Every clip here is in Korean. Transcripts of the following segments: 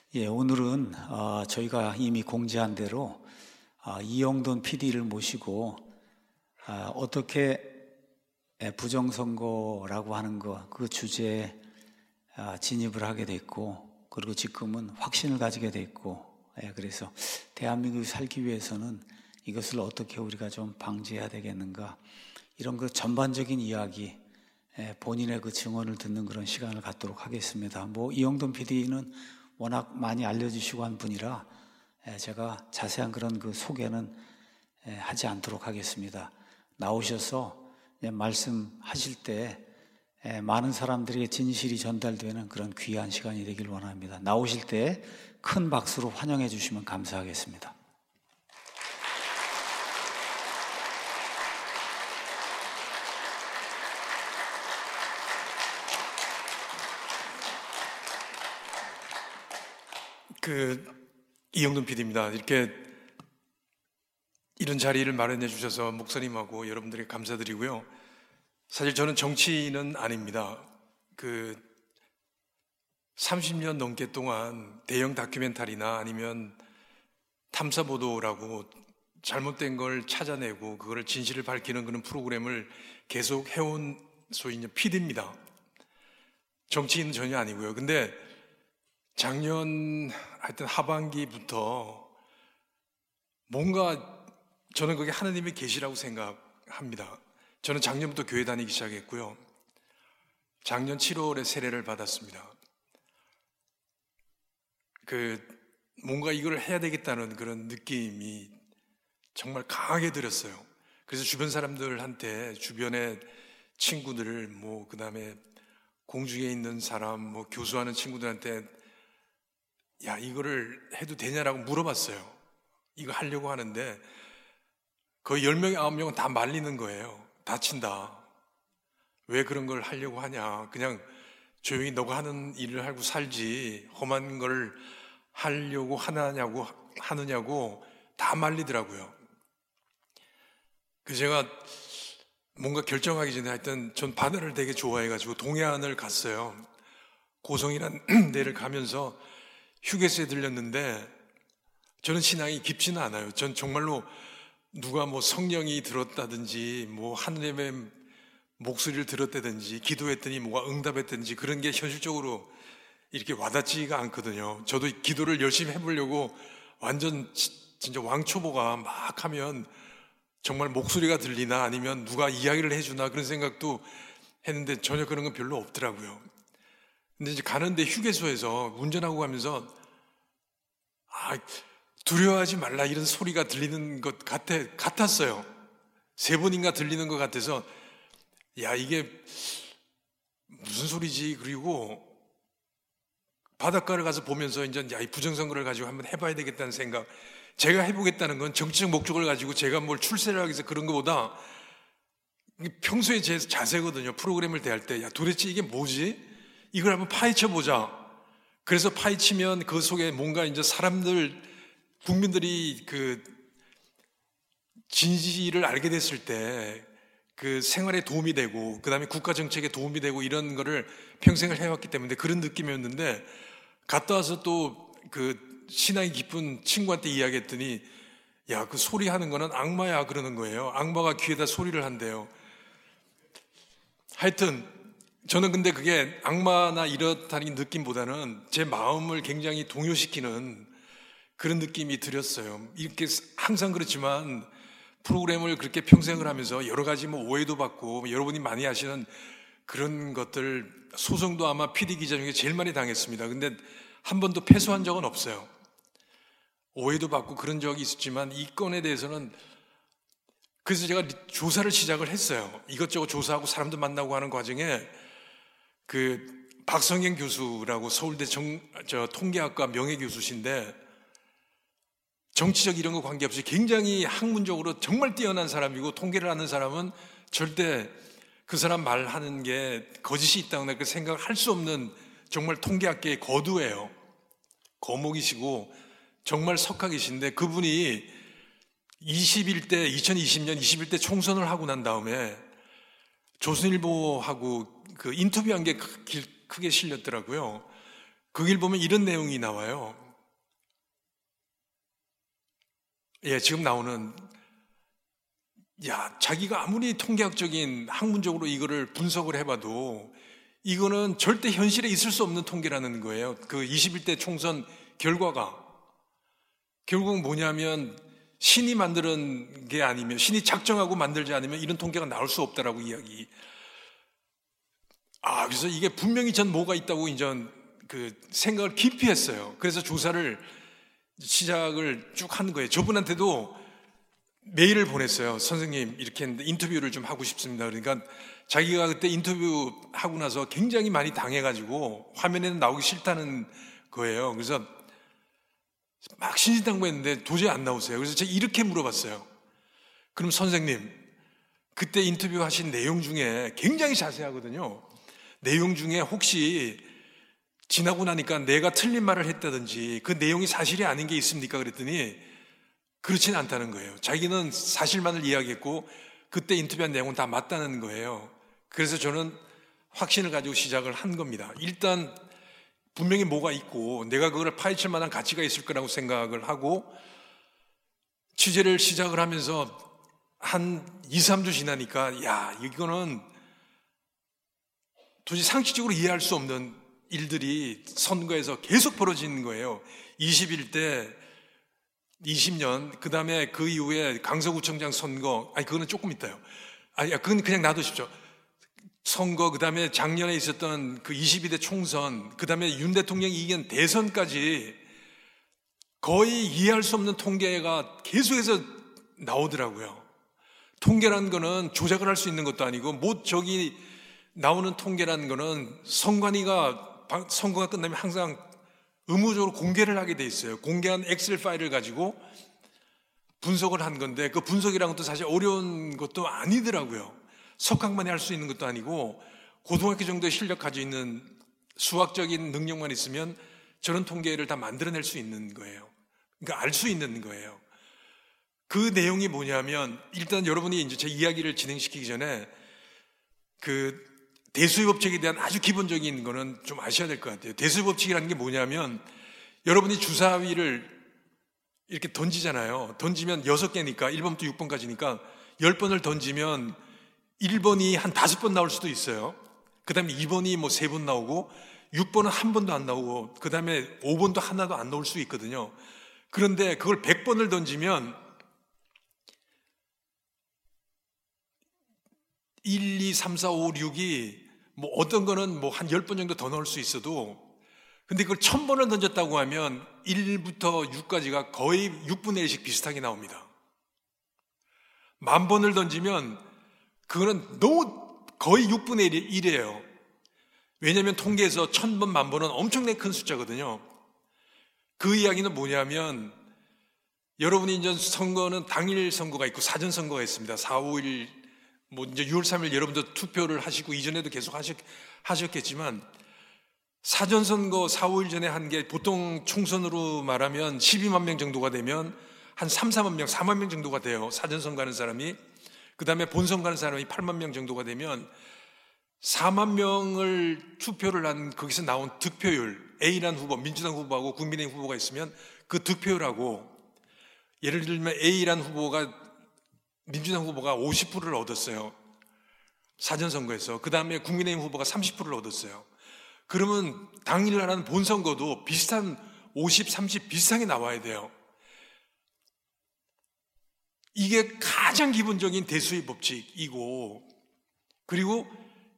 예, 오늘은 저희가 이미 공지한 대로 이영돈 PD를 모시고 어떻게 부정선거라고 하는 그 주제에 진입을 하게 됐고, 그리고 지금은 확신을 가지게 됐고, 그래서 대한민국이 살기 위해서는 이것을 어떻게 우리가 좀 방지해야 되겠는가, 이런 그 전반적인 이야기, 본인의 그 증언을 듣는 그런 시간을 갖도록 하겠습니다. 이영돈 PD는 워낙 많이 알려주시고 한 분이라 제가 자세한 그런 그 소개는 하지 않도록 하겠습니다. 나오셔서 말씀하실 때 많은 사람들에게 진실이 전달되는 그런 귀한 시간이 되길 원합니다. 나오실 때 큰 박수로 환영해 주시면 감사하겠습니다. 이영돈 PD입니다. 이렇게 이런 자리를 마련해 주셔서 목사님하고 여러분들에게 감사드리고요. 사실 저는 정치인은 아닙니다. 30년 넘게 동안 대형 다큐멘터리나 아니면 탐사보도라고 잘못된 걸 찾아내고 그걸 진실을 밝히는 그런 프로그램을 계속 해온 소위 PD입니다. 정치인은 전혀 아니고요. 근데 작년 하여튼 하반기부터 뭔가 저는 그게 하나님의 계시라고 생각합니다. 저는 작년부터 교회 다니기 시작했고요. 작년 7월에 세례를 받았습니다. 뭔가 이걸 해야 되겠다는 그런 느낌이 정말 강하게 들었어요. 그래서 주변 사람들한테, 주변의 친구들, 그 다음에 공중에 있는 사람, 교수하는 친구들한테 야, 이거를 해도 되냐라고 물어봤어요. 이거 하려고 하는데 거의 10명, 9명은 다 말리는 거예요. 다친다. 왜 그런 걸 하려고 하냐. 그냥 조용히 너가 하는 일을 하고 살지 험한 걸 하려고 하느냐고 다 말리더라고요. 제가 뭔가 결정하기 전에 하여튼 전 바다를 되게 좋아해가지고 동해안을 갔어요. 고성이라는 데를 가면서 휴게소에 들렸는데 저는 신앙이 깊지는 않아요. 전 정말로 누가 성령이 들었다든지 하느님의 목소리를 들었다든지 기도했더니 뭐가 응답했든지 그런 게 현실적으로 이렇게 와닿지가 않거든요. 저도 기도를 열심히 해보려고 완전 진짜 왕초보가 막 하면 정말 목소리가 들리나 아니면 누가 이야기를 해주나 그런 생각도 했는데 전혀 그런 건 별로 없더라고요. 근데 이제 가는데 휴게소에서 운전하고 가면서 두려워하지 말라 이런 소리가 들리는 것 같았어요. 3번인가 들리는 것 같아서 야, 이게 무슨 소리지? 그리고 바닷가를 가서 보면서 이제 이 부정선거를 가지고 한번 해봐야 되겠다는 생각. 제가 해보겠다는 건 정치적 목적을 가지고 제가 뭘 출세를 하기 위해서 그런 것보다 평소에 제 자세거든요. 프로그램을 대할 때 야, 도대체 이게 뭐지? 이걸 한번 파헤쳐 보자. 그래서 파헤치면 그 속에 뭔가 이제 국민들이 진실을 알게 됐을 때 생활에 도움이 되고, 그 다음에 국가 정책에 도움이 되고 이런 거를 평생을 해왔기 때문에 그런 느낌이었는데, 갔다 와서 또 신앙이 깊은 친구한테 이야기했더니, 야, 그 소리 하는 거는 악마야 그러는 거예요. 악마가 귀에다 소리를 한대요. 하여튼, 저는 근데 그게 악마나 이렇다는 느낌보다는 제 마음을 굉장히 동요시키는 그런 느낌이 들었어요. 이렇게 항상 그렇지만 프로그램을 그렇게 평생을 하면서 여러 가지 오해도 받고 여러분이 많이 아시는 그런 것들, 소송도 아마 PD 기자 중에 제일 많이 당했습니다. 근데 한 번도 패소한 적은 없어요. 오해도 받고 그런 적이 있었지만 이 건에 대해서는 그래서 제가 조사를 시작을 했어요. 이것저것 조사하고 사람도 만나고 하는 과정에 박성현 교수라고 서울대 통계학과 명예교수신데 정치적 이런 거 관계없이 굉장히 학문적으로 정말 뛰어난 사람이고 통계를 아는 사람은 절대 그 사람 말하는 게 거짓이 있다거나 그 생각을 할 수 없는 정말 통계학계의 거두예요. 거목이시고 정말 석학이신데 그분이 2020년 21대 총선을 하고 난 다음에 조선일보하고 인터뷰한 게 크게 실렸더라고요. 거길 보면 이런 내용이 나와요. 지금 나오는, 자기가 아무리 통계학적인 학문적으로 이거를 분석을 해봐도 이거는 절대 현실에 있을 수 없는 통계라는 거예요. 그 21대 총선 결과가 결국 뭐냐면 신이 만드는 게 아니면, 신이 작정하고 만들지 않으면 이런 통계가 나올 수 없다라고 이야기. 그래서 이게 분명히 전 뭐가 있다고 이제 그 생각을 깊이 했어요. 그래서 조사를 시작을 쭉 하는 거예요. 저분한테도 메일을 보냈어요. 선생님, 이렇게 했는데 인터뷰를 좀 하고 싶습니다. 그러니까 자기가 그때 인터뷰 하고 나서 굉장히 많이 당해가지고 화면에는 나오기 싫다는 거예요. 그래서 막 신신당부했는데 도저히 안 나오세요. 그래서 제가 이렇게 물어봤어요. 그럼 선생님, 그때 인터뷰하신 내용 중에 굉장히 자세하거든요. 내용 중에 혹시 지나고 나니까 내가 틀린 말을 했다든지 그 내용이 사실이 아닌 게 있습니까? 그랬더니 그렇진 않다는 거예요. 자기는 사실만을 이야기했고 그때 인터뷰한 내용은 다 맞다는 거예요. 그래서 저는 확신을 가지고 시작을 한 겁니다. 일단 분명히 뭐가 있고 내가 그걸 파헤칠 만한 가치가 있을 거라고 생각을 하고 취재를 시작을 하면서 한 2, 3주 지나니까 이거는 도저히 상식적으로 이해할 수 없는 일들이 선거에서 계속 벌어지는 거예요. 21대, 20년, 그 다음에 그 이후에 강서구청장 선거, 그거는 조금 있다요. 그건 그냥 놔두십시오. 선거, 그 다음에 작년에 있었던 그 22대 총선, 그 다음에 윤 대통령이 이긴 대선까지 거의 이해할 수 없는 통계가 계속해서 나오더라고요. 통계라는 거는 조작을 할 수 있는 것도 아니고, 저기 나오는 통계라는 거는 선거가 끝나면 항상 의무적으로 공개를 하게 돼 있어요. 공개한 엑셀 파일을 가지고 분석을 한 건데 그 분석이라는 것도 사실 어려운 것도 아니더라고요. 석학만이 할 수 있는 것도 아니고 고등학교 정도의 실력 가지고 있는 수학적인 능력만 있으면 저런 통계를 다 만들어낼 수 있는 거예요. 그러니까 알 수 있는 거예요. 그 내용이 뭐냐면 일단 여러분이 이제 제 이야기를 진행시키기 전에 그 대수의 법칙에 대한 아주 기본적인 거는 좀 아셔야 될 것 같아요. 대수의 법칙이라는 게 뭐냐면 여러분이 주사위를 이렇게 던지잖아요. 던지면 6개니까 1번부터 6번까지니까 10번을 던지면 1번이 한 5번 나올 수도 있어요. 그 다음에 2번이 뭐 3번 나오고 6번은 한 번도 안 나오고 그 다음에 5번도 하나도 안 나올 수 있거든요. 그런데 그걸 100번을 던지면 1, 2, 3, 4, 5, 6이 뭐 어떤 거는 뭐 한 10번 정도 더 넣을 수 있어도 근데 그걸 1000번을 던졌다고 하면 1부터 6까지가 거의 6분의 1씩 비슷하게 나옵니다. 10,000번을 던지면 그거는 너무 거의 6분의 1이에요. 왜냐하면 통계에서 1000번, 10,000번은 엄청나게 큰 숫자거든요. 그 이야기는 뭐냐면 여러분이 이제 선거는 당일 선거가 있고 사전 선거가 있습니다. 4, 5일 뭐 이제 6월 3일 여러분도 투표를 하시고 이전에도 계속 하셨겠지만 사전선거 4, 5일 전에 한 게 보통 총선으로 말하면 12만 명 정도가 되면 한 3, 4만 명, 4만 명 정도가 돼요. 사전선거 하는 사람이. 그 다음에 본선거 하는 사람이 8만 명 정도가 되면 4만 명을 투표를 한 거기서 나온 득표율, A라는 후보, 민주당 후보하고 국민의힘 후보가 있으면 그 득표율하고 예를 들면 A라는 후보가 민주당 후보가 50%를 얻었어요. 사전선거에서. 그 다음에 국민의힘 후보가 30%를 얻었어요. 그러면 당일날 하는 본선거도 비슷한 50, 30 비슷하게 나와야 돼요. 이게 가장 기본적인 대수의 법칙이고 그리고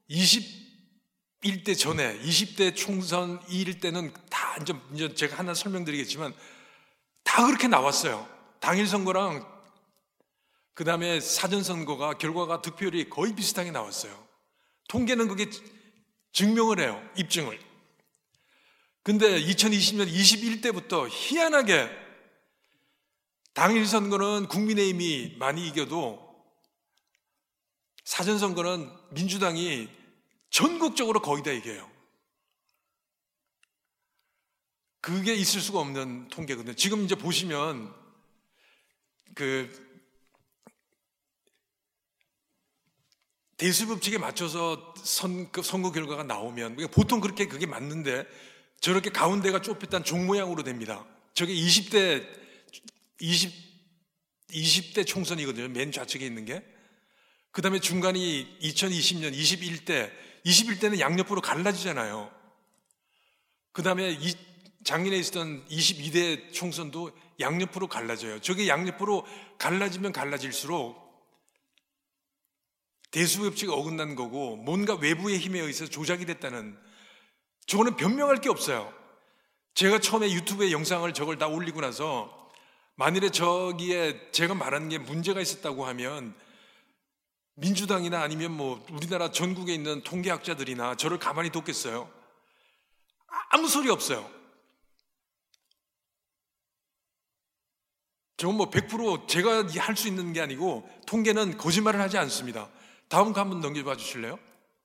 21대 전에 20대 총선일 때는 다 이제 제가 하나 설명드리겠지만 다 그렇게 나왔어요. 당일 선거랑 그 다음에 사전선거가 결과가 득표율이 거의 비슷하게 나왔어요. 통계는 그게 증명을 해요. 입증을. 근데 2020년 21대부터 희한하게 당일 선거는 국민의힘이 많이 이겨도 사전선거는 민주당이 전국적으로 거의 다 이겨요. 그게 있을 수가 없는 통계거든요. 지금 이제 보시면 대수법칙에 맞춰서 선거 결과가 나오면 보통 그렇게 그게 맞는데 저렇게 가운데가 좁혔던 종 모양으로 됩니다. 저게 20대 총선이거든요. 맨 좌측에 있는 게. 그 다음에 중간이 2020년 21대는 양옆으로 갈라지잖아요. 그 다음에 작년에 있었던 22대 총선도 양옆으로 갈라져요. 저게 양옆으로 갈라지면 갈라질수록 대수협치가 어긋난 거고 뭔가 외부의 힘에 의해서 조작이 됐다는, 저거는 변명할 게 없어요. 제가 처음에 유튜브에 영상을 저걸 다 올리고 나서 만일에 저기에 제가 말하는 게 문제가 있었다고 하면 민주당이나 아니면 뭐 우리나라 전국에 있는 통계학자들이나 저를 가만히 뒀겠어요? 아무 소리 없어요. 저건 뭐 100% 제가 할 수 있는 게 아니고 통계는 거짓말을 하지 않습니다. 다음 거 한번 넘겨봐 주실래요?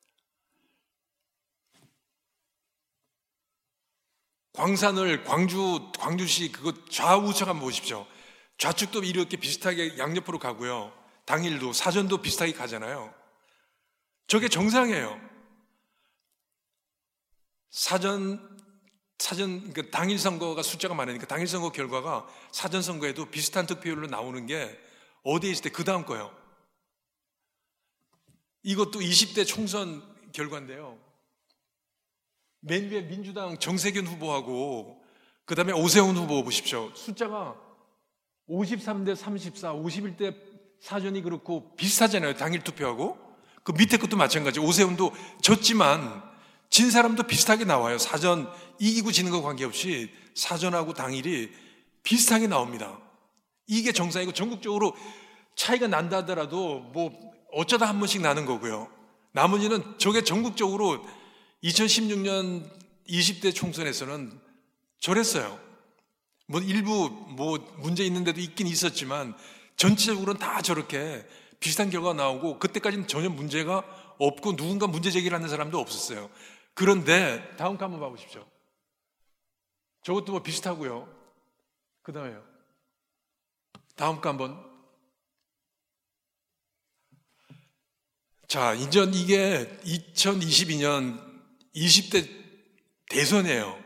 광산을 광주시 그거 좌우측 한번 보십시오. 좌측도 이렇게 비슷하게 양옆으로 가고요. 당일도 사전도 비슷하게 가잖아요. 저게 정상이에요. 그러니까 당일 선거가 숫자가 많으니까 당일 선거 결과가 사전 선거에도 비슷한 득표율로 나오는 게 어디에 있을 때 그 다음 거예요. 이것도 20대 총선 결과인데요. 맨 위에 민주당 정세균 후보하고 그 다음에 오세훈 후보 보십시오. 숫자가 53대 34, 51대 사전이 그렇고 비슷하잖아요. 당일 투표하고. 그 밑에 것도 마찬가지. 오세훈도 졌지만 진 사람도 비슷하게 나와요. 사전 이기고 지는 거 관계없이 사전하고 당일이 비슷하게 나옵니다. 이게 정상이고 전국적으로 차이가 난다 하더라도 뭐 어쩌다 한 번씩 나는 거고요. 나머지는 저게 전국적으로 2016년 20대 총선에서는 저랬어요. 뭐 일부 뭐 문제 있는 데도 있긴 있었지만 전체적으로는 다 저렇게 비슷한 결과가 나오고 그때까지는 전혀 문제가 없고 누군가 문제 제기를 하는 사람도 없었어요. 그런데 다음 거 한번 봐보십시오. 저것도 뭐 비슷하고요. 그 다음에요. 다음 거 한번. 자, 이제 이게 2022년 20대 대선이에요.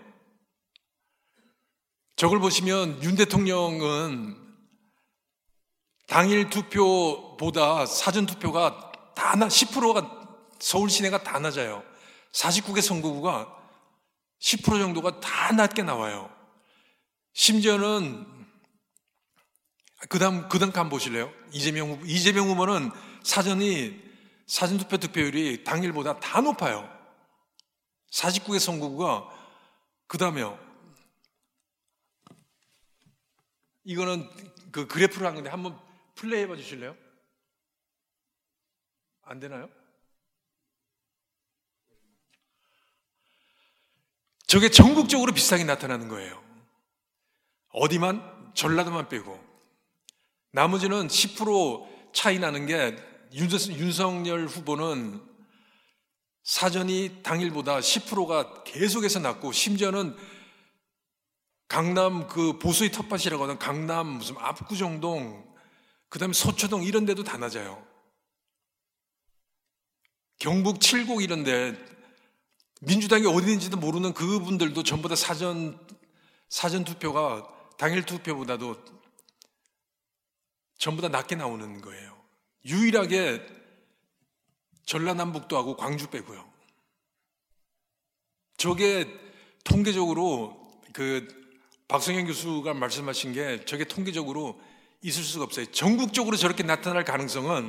저걸 보시면 윤 대통령은 당일 투표보다 사전 투표가 10%가 서울 시내가 다 낮아요. 49개 선거구가 10% 정도가 다 낮게 나와요. 심지어는 그다음 칸 보실래요? 이재명 후보는 사전 투표 득표율이 당일보다 다 높아요. 49개 선거구가. 그다음에요. 이거는 그 그래프를 한 건데 한번 플레이 해봐 주실래요? 안 되나요? 저게 전국적으로 비슷하게 나타나는 거예요. 어디만? 전라도만 빼고. 나머지는 10% 차이 나는 게 윤석열 후보는 사전이 당일보다 10%가 계속해서 낮고 심지어는 강남 그 보수의 텃밭이라고 하는 강남 무슨 압구정동 그다음에 서초동 이런 데도 다 낮아요. 경북 칠곡 이런 데 민주당이 어디 있는지도 모르는 그분들도 전부 다 사전 투표가 당일 투표보다도 전부 다 낮게 나오는 거예요. 유일하게 전라남북도 하고 광주 빼고요. 저게 통계적으로 그 박성현 교수가 말씀하신 게 저게 통계적으로 있을 수가 없어요. 전국적으로 저렇게 나타날 가능성은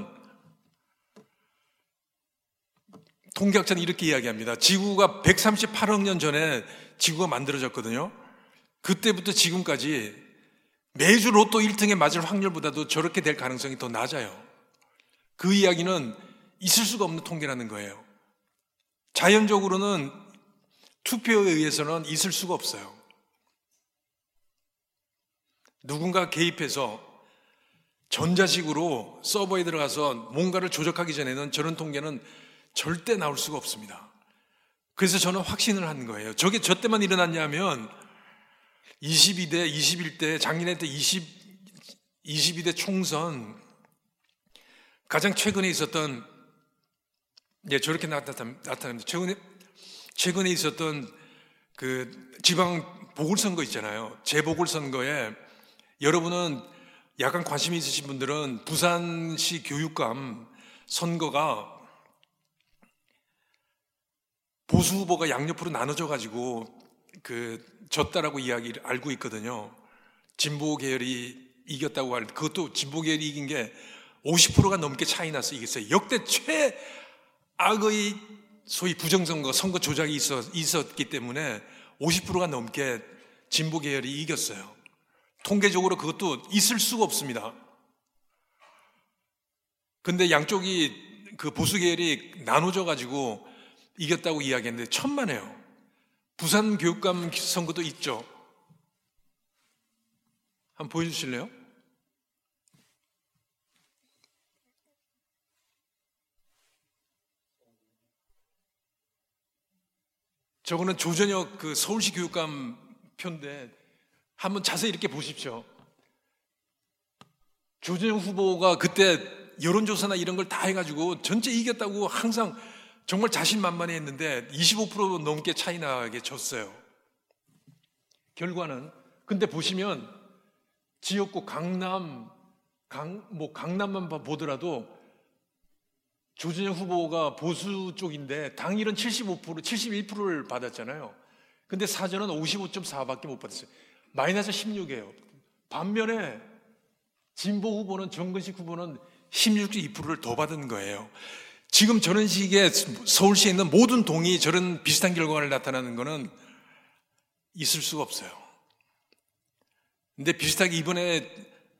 통계학자는 이렇게 이야기합니다. 지구가 138억 년 전에 지구가 만들어졌거든요. 그때부터 지금까지 매주 로또 1등에 맞을 확률보다도 저렇게 될 가능성이 더 낮아요. 그 이야기는 있을 수가 없는 통계라는 거예요. 자연적으로는 투표에 의해서는 있을 수가 없어요. 누군가 개입해서 전자식으로 서버에 들어가서 뭔가를 조작하기 전에는 저런 통계는 절대 나올 수가 없습니다. 그래서 저는 확신을 한 거예요. 저게 저 때만 일어났냐면 22대, 21대, 작년에 때 22대 총선 가장 최근에 있었던 저렇게 나타납니다. 최근에 있었던 그 지방 보궐선거 있잖아요. 재보궐선거에 여러분은 약간 관심이 있으신 분들은 부산시 교육감 선거가 보수 후보가 양옆으로 나눠져 가지고 졌다라고 이야기를 알고 있거든요. 진보 계열이 이겼다고 할 그것도 진보 계열이 이긴 게 50%가 넘게 차이 나서 이겼어요. 역대 최악의 소위 부정선거, 선거 조작이 있었기 때문에 50%가 넘게 진보 계열이 이겼어요. 통계적으로 그것도 있을 수가 없습니다. 근데 양쪽이 그 보수 계열이 나눠져 가지고 이겼다고 이야기했는데 천만에요. 부산 교육감 선거도 있죠. 한번 보여주실래요? 저거는 조전혁 그 서울시 교육감 표인데 한번 자세히 이렇게 보십시오. 조전혁 후보가 그때 여론조사나 이런 걸 다 해가지고 전체 이겼다고 항상 정말 자신만만해 했는데 25% 넘게 차이 나게 졌어요. 결과는 근데 보시면 지역구 강남만 보더라도 조준영 후보가 보수 쪽인데 당일은 75%, 71%를 받았잖아요. 근데 사전은 55.4밖에 못 받았어요. 마이너스 16이에요. 반면에 진보 후보는 정근식 후보는 16.2%를 더 받은 거예요. 지금 저런 식의 서울시에 있는 모든 동이 저런 비슷한 결과를 나타나는 것은 있을 수가 없어요. 근데 비슷하게 이번에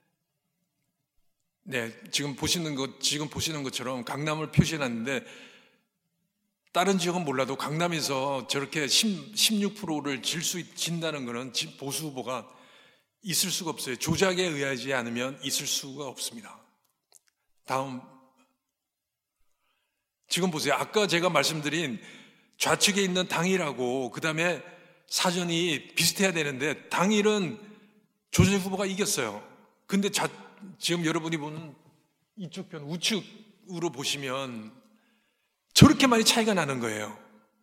지금 보시는 것처럼 강남을 표시해놨는데 다른 지역은 몰라도 강남에서 저렇게 16%를 진다는 것은 보수 후보가 있을 수가 없어요. 조작에 의하지 않으면 있을 수가 없습니다. 다음. 지금 보세요. 아까 제가 말씀드린 좌측에 있는 당일하고 그 다음에 사전이 비슷해야 되는데 당일은 조준혁 후보가 이겼어요. 근데 지금 여러분이 보는 이쪽 편 우측으로 보시면 저렇게 많이 차이가 나는 거예요.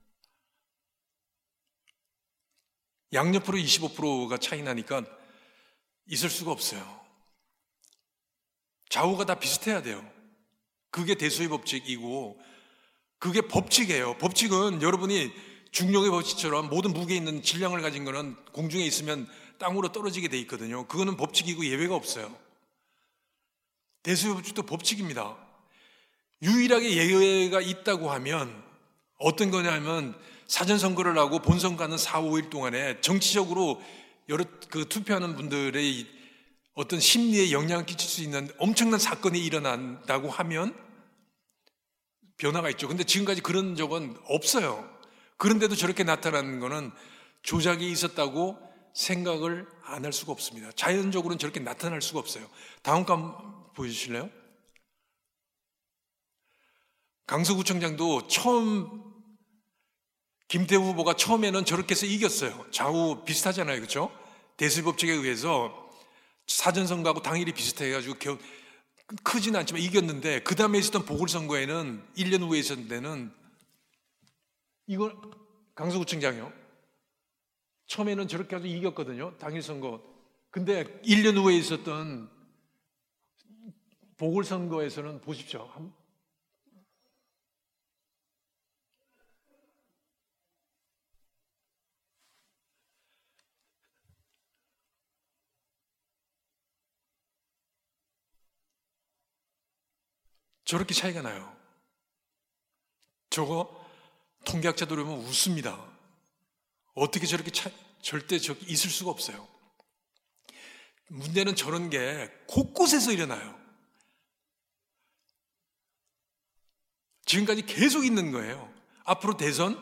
양옆으로 25%가 차이 나니까 있을 수가 없어요. 좌우가 다 비슷해야 돼요. 그게 대수의 법칙이고 그게 법칙이에요. 법칙은 여러분이 중력의 법칙처럼 모든 무게에 있는 질량을 가진 거는 공중에 있으면 땅으로 떨어지게 돼 있거든요. 그거는 법칙이고 예외가 없어요. 대수의 법칙도 법칙입니다. 유일하게 예외가 있다고 하면 어떤 거냐면 사전선거를 하고 본선거는 4, 5일 동안에 정치적으로 여러 투표하는 분들의 어떤 심리에 영향을 끼칠 수 있는 엄청난 사건이 일어난다고 하면 변화가 있죠. 근데 지금까지 그런 적은 없어요. 그런데도 저렇게 나타나는 거는 조작이 있었다고 생각을 안 할 수가 없습니다. 자연적으로는 저렇게 나타날 수가 없어요. 다음 거 보여주실래요? 강서구청장도 김태우 후보가 처음에는 저렇게 해서 이겼어요. 좌우 비슷하잖아요. 그렇죠? 대수법칙에 의해서 사전선거하고 당일이 비슷해가지고 크지는 않지만 이겼는데 그 다음에 있었던 보궐선거에는 1년 후에 있었던 데는 이걸 강서구청장이요. 처음에는 저렇게 해서 이겼거든요. 당일 선거. 근데 1년 후에 있었던 보궐선거에서는 보십시오. 저렇게 차이가 나요. 저거 통계학자들 보면 웃습니다. 어떻게 저렇게 절대 있을 수가 없어요. 문제는 저런 게 곳곳에서 일어나요. 지금까지 계속 있는 거예요. 앞으로 대선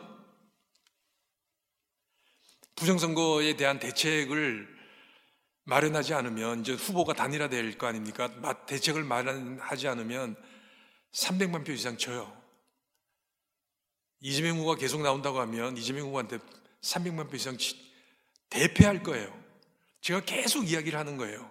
부정선거에 대한 대책을 마련하지 않으면 이제 후보가 단일화될 거 아닙니까? 대책을 마련하지 않으면 300만 표 이상 져요. 이재명 후보가 계속 나온다고 하면 이재명 후보한테 300만 표 이상 대패할 거예요. 제가 계속 이야기를 하는 거예요.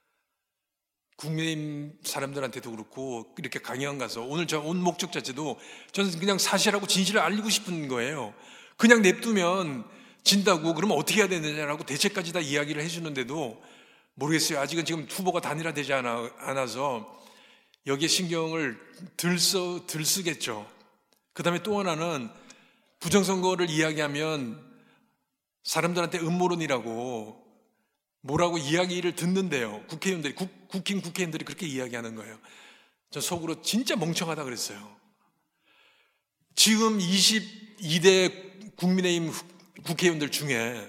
국민의힘 사람들한테도 그렇고 이렇게 강연 가서 오늘 저 온 목적 자체도 저는 그냥 사실하고 진실을 알리고 싶은 거예요. 그냥 냅두면 진다고 그러면 어떻게 해야 되느냐라고 대책까지 다 이야기를 해주는데도 모르겠어요. 아직은 지금 후보가 단일화되지 않아서 여기에 신경을 덜 쓰겠죠. 그 다음에 또 하나는 부정선거를 이야기하면 사람들한테 음모론이라고 뭐라고 이야기를 듣는데요. 국회의원들이, 국회의원들이 그렇게 이야기하는 거예요. 저 속으로 진짜 멍청하다 그랬어요. 지금 22대 국민의힘 국회의원들 중에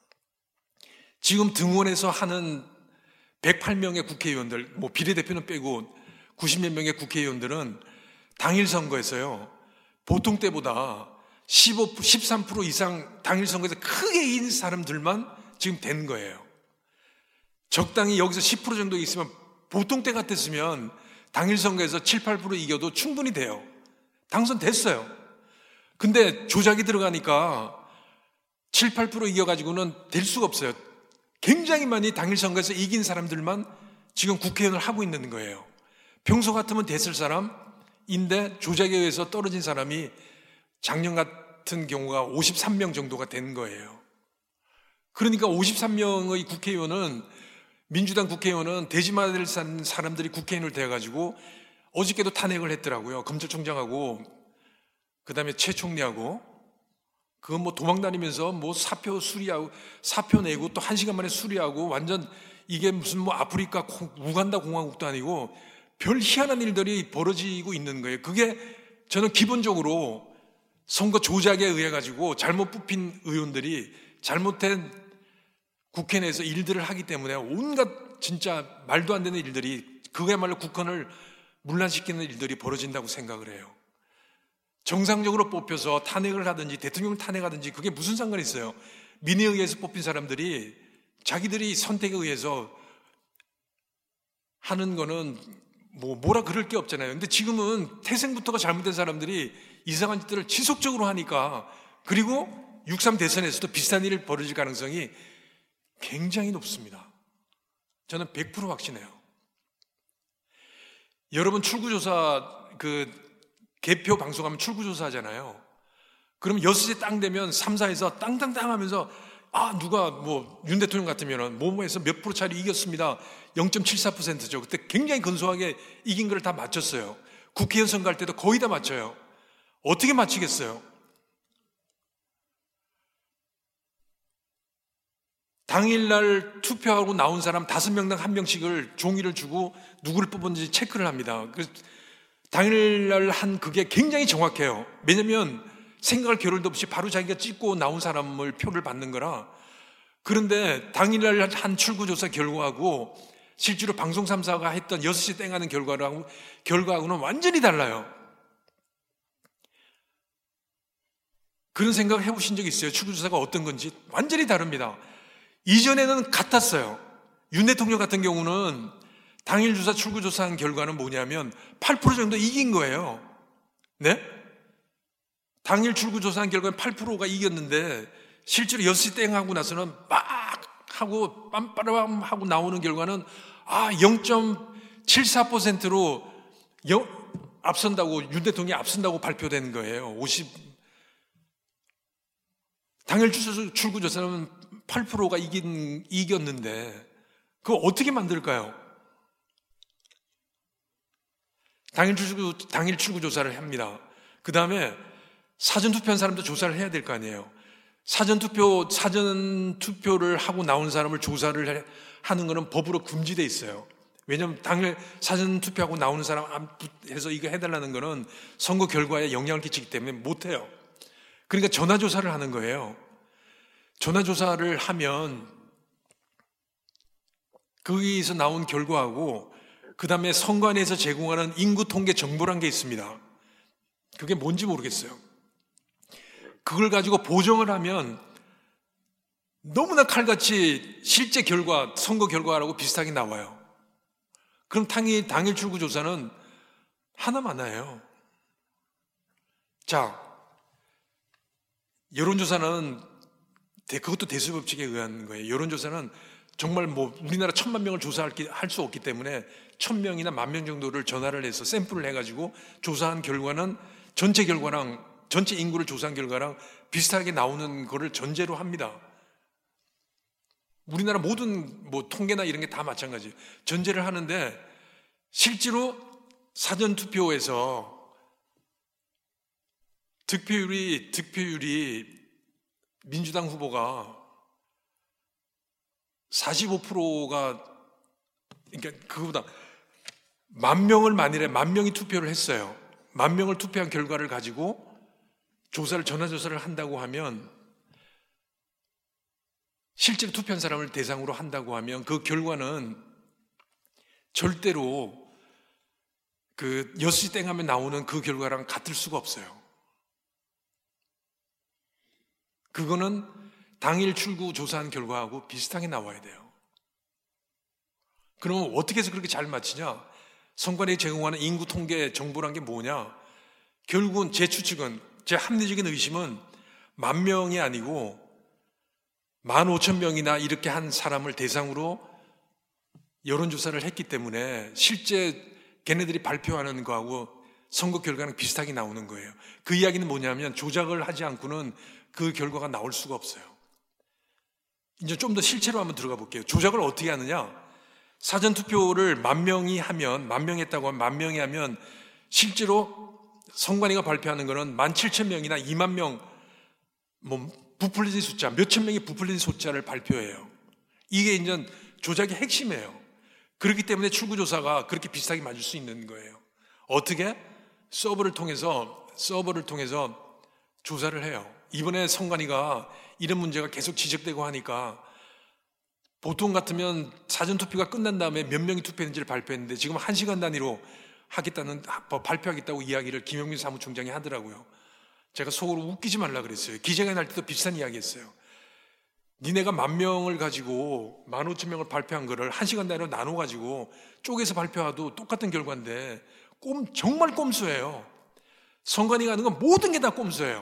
지금 등원해서 하는 108명의 국회의원들, 뭐 비례대표는 빼고 90몇 명의 국회의원들은 당일 선거에서요, 보통 때보다 13% 이상 당일 선거에서 크게 이긴 사람들만 지금 된 거예요. 적당히 여기서 10% 정도 있으면 보통 때 같았으면 당일 선거에서 7, 8% 이겨도 충분히 돼요. 당선됐어요. 근데 조작이 들어가니까 7, 8% 이겨가지고는 될 수가 없어요. 굉장히 많이 당일 선거에서 이긴 사람들만 지금 국회의원을 하고 있는 거예요. 평소 같으면 됐을 사람인데 조작에 의해서 떨어진 사람이 작년 같은 경우가 53명 정도가 된 거예요. 그러니까 53명의 국회의원은, 민주당 국회의원은 되지 말아야 될 사람들이 국회의원을 돼가지고 어저께도 탄핵을 했더라고요. 검찰총장하고 그 다음에 최 총리하고. 그건 뭐 도망다니면서 뭐 사표 수리하고, 사표 내고 또 1시간 만에 수리하고, 완전 이게 무슨 뭐 아프리카 우간다 공화국도 아니고 별 희한한 일들이 벌어지고 있는 거예요. 그게 저는 기본적으로 선거 조작에 의해 가지고 잘못 뽑힌 의원들이 잘못된 국회 내에서 일들을 하기 때문에 온갖 진짜 말도 안 되는 일들이, 그야말로 국헌을 문란시키는 일들이 벌어진다고 생각을 해요. 정상적으로 뽑혀서 탄핵을 하든지 대통령을 탄핵하든지 그게 무슨 상관이 있어요. 민의에 의해서 뽑힌 사람들이 자기들이 선택에 의해서 하는 거는 뭐라 그럴 게 없잖아요. 근데 지금은 태생부터가 잘못된 사람들이 이상한 짓들을 지속적으로 하니까, 그리고 6.3 대선에서도 비슷한 일이 벌어질 가능성이 굉장히 높습니다. 저는 100% 확신해요. 여러분 출구조사, 개표 방송하면 출구조사 하잖아요. 그럼 6시 땅 되면 3, 4에서 땅땅땅 하면서, 누가 윤 대통령 같으면은 뭐에서 몇 프로 차례 이겼습니다. 0.74%죠. 그때 굉장히 근소하게 이긴 걸 다 맞췄어요. 국회의원 선거할 때도 거의 다 맞춰요. 어떻게 맞히겠어요? 당일날 투표하고 나온 사람 5명당 1명씩을 종이를 주고 누구를 뽑았는지 체크를 합니다. 그래서 당일날 한 그게 굉장히 정확해요. 왜냐면 생각할 겨를도 없이 바로 자기가 찍고 나온 사람을 표를 받는 거라. 그런데 당일날 한 출구조사 결과하고 실제로 방송 3사가 했던 6시 땡 하는 결과하고는 완전히 달라요. 그런 생각을 해보신 적 있어요? 출구조사가 어떤 건지 완전히 다릅니다. 이전에는 같았어요. 윤 대통령 같은 경우는 당일 조사 출구조사한 결과는 뭐냐면 8% 정도 이긴 거예요. 네? 당일 출구조사한 결과는 8%가 이겼는데 실제로 6시 땡 하고 나서는 막 하고 빰빠라밤 하고 나오는 결과는 0.74%로 앞선다고, 윤 대통령이 앞선다고 발표된 거예요. 당일 출구조사는 8%가 이겼는데 그거 어떻게 만들까요? 당일 출구조사를 합니다. 그 다음에 사전투표한 사람도 조사를 해야 될 거 아니에요. 사전투표를 하고 나온 사람을 조사를 하는 것은 법으로 금지되어 있어요. 왜냐하면 당일 사전투표하고 나오는 사람 해서 이거 해달라는 것은 선거 결과에 영향을 끼치기 때문에 못해요. 그러니까 전화조사를 하는 거예요. 전화조사를 하면 거기서 나온 결과하고 그 다음에 선관위에서 제공하는 인구통계 정보란 게 있습니다. 그게 뭔지 모르겠어요. 그걸 가지고 보정을 하면 너무나 칼같이 실제 결과, 선거 결과라고 비슷하게 나와요. 그럼 당일 출구조사는 하나만 나요. 자, 여론조사는 그것도 대수법칙에 의한 거예요. 여론조사는 정말 우리나라 1,000만 명을 조사할 수 없기 때문에 1,000명이나 10,000명 정도를 전화를 해서 샘플을 해가지고 조사한 결과는 전체 결과랑 전체 인구를 조사한 결과랑 비슷하게 나오는 거를 전제로 합니다. 우리나라 모든 뭐 통계나 이런 게 다 마찬가지예요. 전제를 하는데 실제로 사전투표에서 득표율이 민주당 후보가 45%가, 그러니까 그거보다 만명이 투표를 했어요. 10,000명을 투표한 결과를 가지고 전화조사를 한다고 하면, 실제로 투표한 사람을 대상으로 한다고 하면 그 결과는 절대로 그 6시 땡 하면 나오는 그 결과랑 같을 수가 없어요. 그거는 당일 출구 조사한 결과하고 비슷하게 나와야 돼요. 그럼 어떻게 해서 그렇게 잘 맞히냐? 선관위에 제공하는 인구 통계 정보란 게 뭐냐? 결국은 제 추측은, 제 합리적인 의심은 10,000명이 아니고 15,000명이나 이렇게 한 사람을 대상으로 여론조사를 했기 때문에 실제 걔네들이 발표하는 거하고 선거 결과는 비슷하게 나오는 거예요. 그 이야기는 뭐냐면 조작을 하지 않고는 그 결과가 나올 수가 없어요. 이제 좀 더 실체로 한번 들어가 볼게요. 조작을 어떻게 하느냐? 사전투표를 10,000명이 하면, 10,000명 했다고 하면 10,000명이 하면 실제로 선관위가 발표하는 거는 17,000명이나 20,000명, 부풀린 숫자, 몇천 명이 부풀린 숫자를 발표해요. 이게 이제 조작의 핵심이에요. 그렇기 때문에 출구조사가 그렇게 비슷하게 맞을 수 있는 거예요. 어떻게? 서버를 통해서 조사를 해요. 이번에 선관위가 이런 문제가 계속 지적되고 하니까 보통 같으면 사전투표가 끝난 다음에 몇 명이 투표했는지를 발표했는데 지금 1시간 단위로 발표하겠다고 이야기를 김영민 사무총장이 하더라고요. 제가 속으로 웃기지 말라 그랬어요. 기자회견 할 때도 비슷한 이야기 했어요. 니네가 10,000명을 가지고 15,000명을 발표한 거를 1시간 단위로 나눠가지고 쪼개서 발표해도 똑같은 결과인데 정말 꼼수예요. 선관위가 하는 건 모든 게 다 꼼수예요.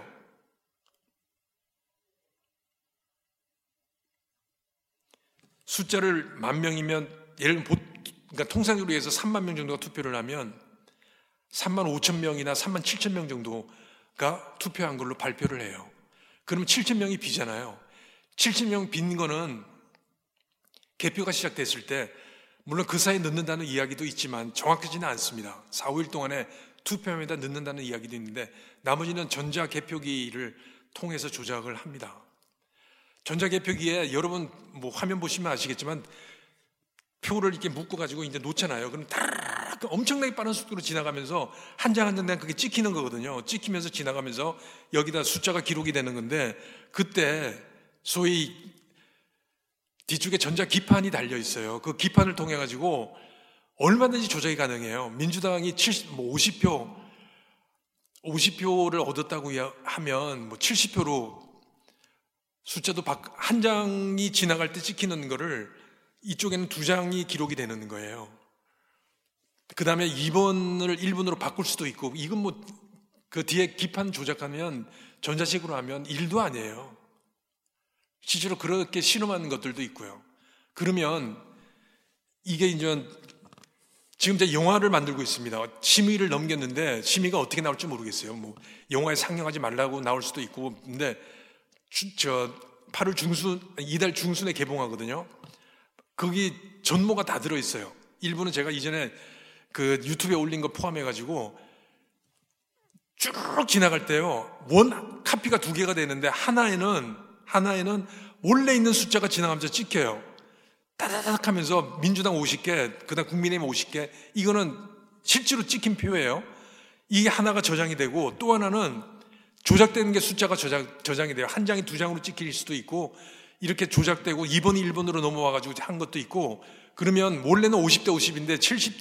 숫자를 10,000명이면 그러니까 통상적으로 해서 30,000명 정도가 투표를 하면 35,000명이나 37,000명 정도가 투표한 걸로 발표를 해요. 그러면 7,000명이 비잖아요. 7,000명 빈 거는 개표가 시작됐을 때 물론 그 사이에 넣는다는 이야기도 있지만 정확하지는 않습니다. 4, 5일 동안에 투표함에다 넣는다는 이야기도 있는데 나머지는 전자개표기를 통해서 조작을 합니다. 전자개표기에 여러분 화면 보시면 아시겠지만 표를 이렇게 묶어가지고 이제 놓잖아요. 그럼 다 엄청나게 빠른 속도로 지나가면서 한 장 한 장 그게 찍히는 거거든요. 찍히면서 지나가면서 여기다 숫자가 기록이 되는 건데 그때 소위 뒤쪽에 전자기판이 달려 있어요. 그 기판을 통해 가지고 얼마든지 조작이 가능해요. 민주당이 50표를 얻었다고 하면 70표로 숫자도 한 장이 지나갈 때 찍히는 거를 이쪽에는 2장이 기록이 되는 거예요. 그 다음에 2번을 1번으로 바꿀 수도 있고, 이건 그 뒤에 기판 조작하면 전자식으로 하면 일도 아니에요. 실제로 그렇게 실험하는 것들도 있고요. 그러면 이게 이제 지금 제가 영화를 만들고 있습니다. 심의를 넘겼는데 심의가 어떻게 나올지 모르겠어요. 영화에 상영하지 말라고 나올 수도 있고, 근데 8월 이달 중순에 개봉하거든요. 거기 전모가 다 들어있어요. 일부는 제가 이전에 그 유튜브에 올린 거 포함해가지고 쭉 지나갈 때요. 원 카피가 2개가 되는데 하나에는 원래 있는 숫자가 지나가면서 찍혀요. 따다닥 하면서 민주당 50개, 그 다음 국민의힘 50개, 이거는 실제로 찍힌 표예요. 이게 하나가 저장이 되고 또 하나는 조작되는 게 숫자가 저장이 돼요. 한 장이 2장으로 찍힐 수도 있고 이렇게 조작되고 2번이 1번으로 넘어와가지고 한 것도 있고 그러면 원래는 50대 50인데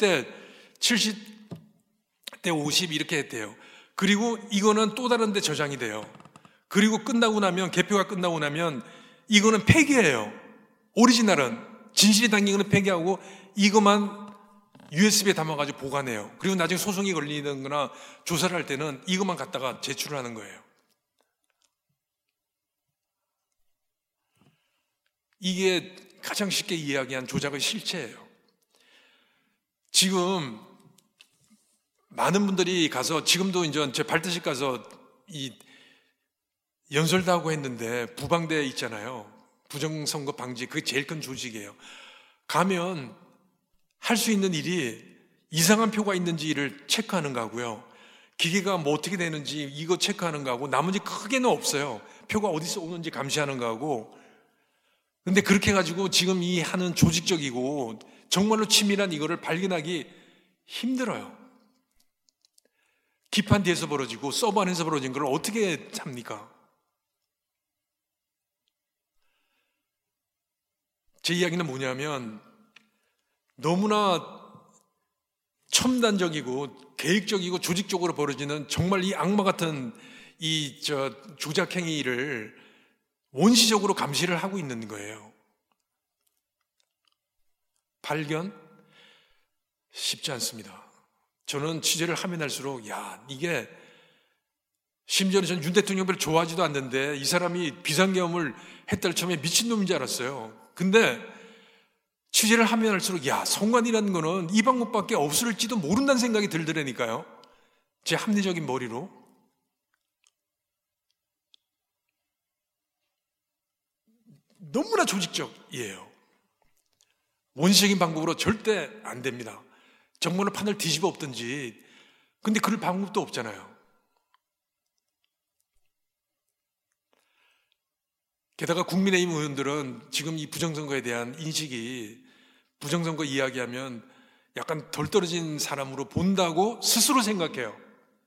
70대 50 이렇게 했대요. 그리고 이거는 또 다른 데 저장이 돼요. 그리고 개표가 끝나고 나면 이거는 폐기예요. 오리지널은 진실이 담긴 거는 폐기하고 이것만 USB에 담아가지고 보관해요. 그리고 나중에 소송이 걸리는 거나 조사를 할 때는 이것만 갖다가 제출을 하는 거예요. 이게 가장 쉽게 이야기한 조작의 실체예요. 지금 많은 분들이 가서 지금도 이제 제 발대식 가서 이 연설도 하고 했는데 부방대 있잖아요. 부정선거 방지, 그게 제일 큰 조직이에요. 가면 할 수 있는 일이 이상한 표가 있는지를 체크하는 거고요. 기계가 뭐 어떻게 되는지 이거 체크하는 거하고 나머지 크게는 없어요. 표가 어디서 오는지 감시하는 거하고. 근데 그렇게 해가지고 지금 이 하는 조직적이고 정말로 치밀한 이거를 발견하기 힘들어요. 기판 뒤에서 벌어지고 서버 안에서 벌어진 걸 어떻게 합니까? 제 이야기는 뭐냐면 너무나 첨단적이고 계획적이고 조직적으로 벌어지는 정말 이 악마 같은 이 조작 행위를 원시적으로 감시를 하고 있는 거예요. 발견 쉽지 않습니다. 저는 취재를 하면 할수록 이게 심지어는 전 윤 대통령 별로 좋아하지도 않는데 이 사람이 비상계엄을 했다를 처음에 미친놈인 줄 알았어요. 근데 취재를 하면 할수록 선관이라는 거는 이 방법밖에 없을지도 모른다는 생각이 들더라니까요. 제 합리적인 머리로. 너무나 조직적이에요. 원시적인 방법으로 절대 안 됩니다. 정말로 판을 뒤집어 엎든지. 근데 그럴 방법도 없잖아요. 게다가 국민의힘 의원들은 지금 이 부정선거에 대한 인식이 부정선거 이야기하면 약간 덜 떨어진 사람으로 본다고 스스로 생각해요.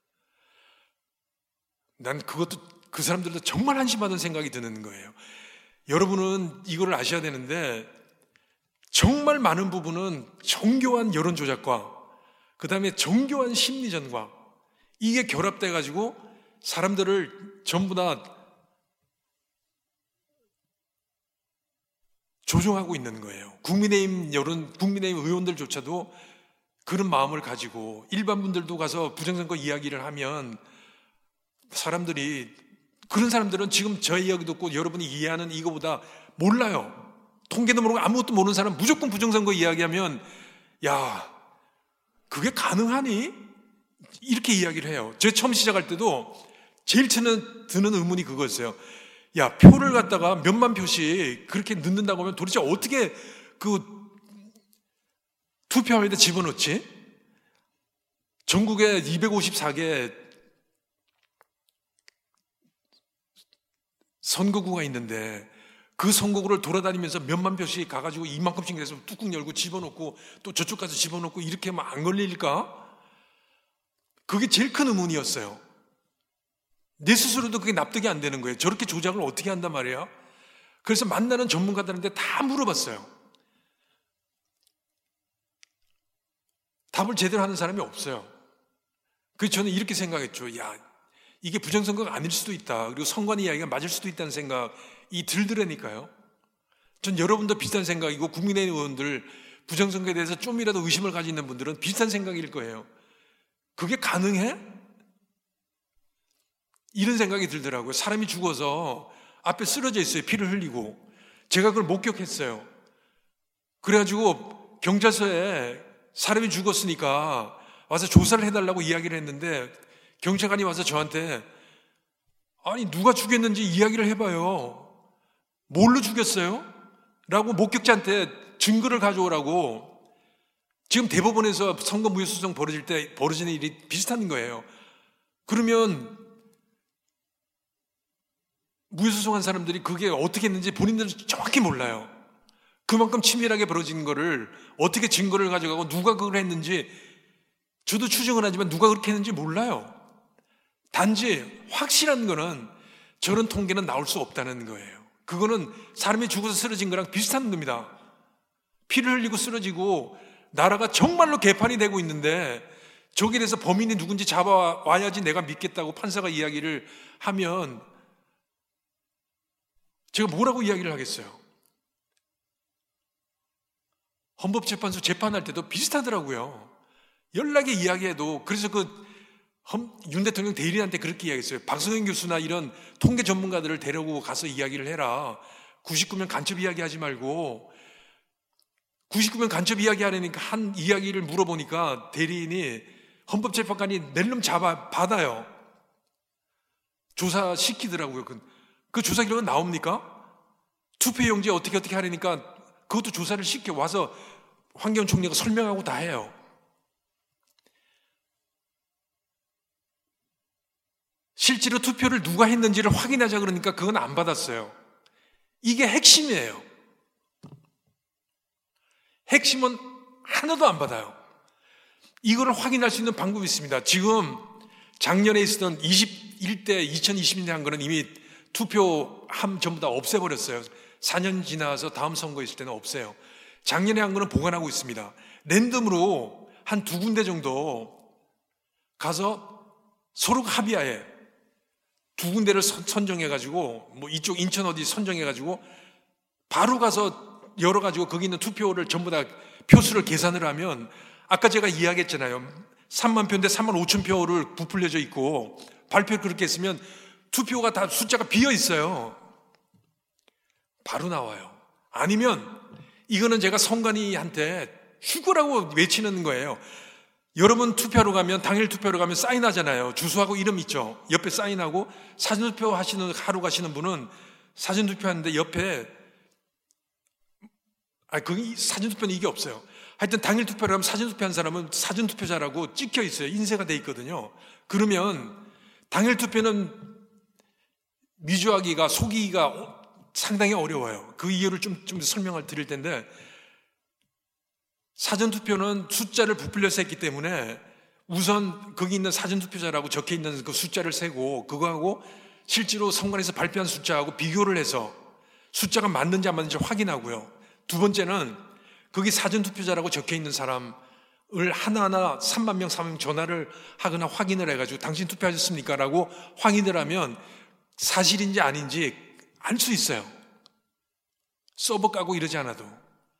난 그것도 그 사람들도 정말 한심하다는 생각이 드는 거예요. 여러분은 이거를 아셔야 되는데 정말 많은 부분은 정교한 여론 조작과 그 다음에 정교한 심리전과 이게 결합돼 가지고 사람들을 전부 다 조종하고 있는 거예요. 국민의힘 의원들조차도 그런 마음을 가지고 일반 분들도 가서 부정선거 이야기를 하면 사람들이 그런 사람들은 지금 저 이야기 듣고 여러분이 이해하는 이거보다 몰라요. 통계도 모르고 아무것도 모르는 사람 무조건 부정선거 이야기하면 그게 가능하니? 이렇게 이야기를 해요. 제가 처음 시작할 때도 제일 드는 의문이 그거였어요. 표를 갖다가 몇만 표씩 그렇게 넣는다고 하면 도대체 어떻게 그 투표함에다 집어넣지? 전국에 254개 선거구가 있는데 그 선거구를 돌아다니면서 몇만 표씩 가가지고 이만큼씩 해서 뚜껑 열고 집어넣고 또 저쪽 가서 집어넣고 이렇게 하면 안 걸릴까? 그게 제일 큰 의문이었어요. 내 스스로도 그게 납득이 안 되는 거예요. 저렇게 조작을 어떻게 한단 말이에요? 그래서 만나는 전문가들한테 다 물어봤어요. 답을 제대로 하는 사람이 없어요. 그래서 저는 이렇게 생각했죠. 이게 부정선거가 아닐 수도 있다. 그리고 선관위 이야기가 맞을 수도 있다는 생각이 들더라니까요. 전 여러분도 비슷한 생각이고 국민의힘 의원들 부정선거에 대해서 좀이라도 의심을 가지고 있는 분들은 비슷한 생각일 거예요. 그게 가능해? 이런 생각이 들더라고요. 사람이 죽어서 앞에 쓰러져 있어요. 피를 흘리고. 제가 그걸 목격했어요. 그래가지고 경찰서에 사람이 죽었으니까 와서 조사를 해달라고 이야기를 했는데 경찰관이 와서 저한테 누가 죽였는지 이야기를 해봐요. 뭘로 죽였어요? 라고 목격자한테 증거를 가져오라고. 지금 대법원에서 선거 무효수송 벌어질 때 벌어지는 일이 비슷한 거예요. 그러면 무효수송한 사람들이 그게 어떻게 했는지 본인들은 정확히 몰라요. 그만큼 치밀하게 벌어진 거를 어떻게 증거를 가져가고 누가 그걸 했는지 저도 추정을 하지만 누가 그렇게 했는지 몰라요. 단지 확실한 거는 저런 통계는 나올 수 없다는 거예요. 그거는 사람이 죽어서 쓰러진 거랑 비슷한 겁니다. 피를 흘리고 쓰러지고 나라가 정말로 개판이 되고 있는데 저기에 대해서 범인이 누군지 잡아와야지 내가 믿겠다고 판사가 이야기를 하면 제가 뭐라고 이야기를 하겠어요? 헌법재판소 재판할 때도 비슷하더라고요. 연락에 이야기해도 그래서 윤 대통령 대리인한테 그렇게 이야기했어요. 박성현 교수나 이런 통계 전문가들을 데려오고 가서 이야기를 해라. 99면 간첩 이야기하지 말고 99면 간첩 이야기하려니까 한 이야기를 물어보니까 대리인이 헌법재판관이 낼름 받아요. 조사시키더라고요. 그 조사 결과가 나옵니까? 투표용지 어떻게 하려니까 그것도 조사를 시켜 와서 환경총리가 설명하고 다 해요. 실제로 투표를 누가 했는지를 확인하자 그러니까 그건 안 받았어요. 이게 핵심이에요. 핵심은 하나도 안 받아요. 이거를 확인할 수 있는 방법이 있습니다. 지금 작년에 있었던 21대 2020년 한 거는 이미 투표함 전부 다 없애버렸어요. 4년 지나서 다음 선거 있을 때는 없애요. 작년에 한 거는 보관하고 있습니다. 랜덤으로 한 2군데 정도 가서 서로 합의하에 2군데를 선정해가지고 뭐 이쪽 인천 어디 선정해가지고 바로 가서 열어가지고 거기 있는 투표를 전부 다 표수를 계산을 하면 아까 제가 이야기했잖아요. 3만 표인데 3만 5천 표를 부풀려져 있고 발표를 그렇게 했으면 투표가 다 숫자가 비어 있어요. 바로 나와요. 아니면 이거는 제가 선관위한테 휴거라고 외치는 거예요. 여러분 투표하러 가면 당일 투표하러 가면 사인하잖아요. 주소하고 이름 있죠. 옆에 사인하고 사전투표 하러 가시는 분은 사전투표하는데 옆에 그 사전투표는 이게 없어요. 하여튼 당일 투표를 하면 사전투표한 사람은 사전투표자라고 찍혀 있어요. 인쇄가 돼 있거든요. 그러면 당일 투표는 미주하기가 속이기가 상당히 어려워요. 그 이유를 좀 설명을 드릴 텐데 사전투표는 숫자를 부풀려서 했기 때문에 우선 거기 있는 사전투표자라고 적혀 있는 그 숫자를 세고 그거하고 실제로 선관위에서 발표한 숫자하고 비교를 해서 숫자가 맞는지 안 맞는지 확인하고요. 두 번째는 거기 사전투표자라고 적혀 있는 사람을 하나하나 3만 명, 4만 명 전화를 하거나 확인을 해가지고 당신 투표하셨습니까? 라고 확인을 하면 사실인지 아닌지 알 수 있어요. 서버 까고 이러지 않아도.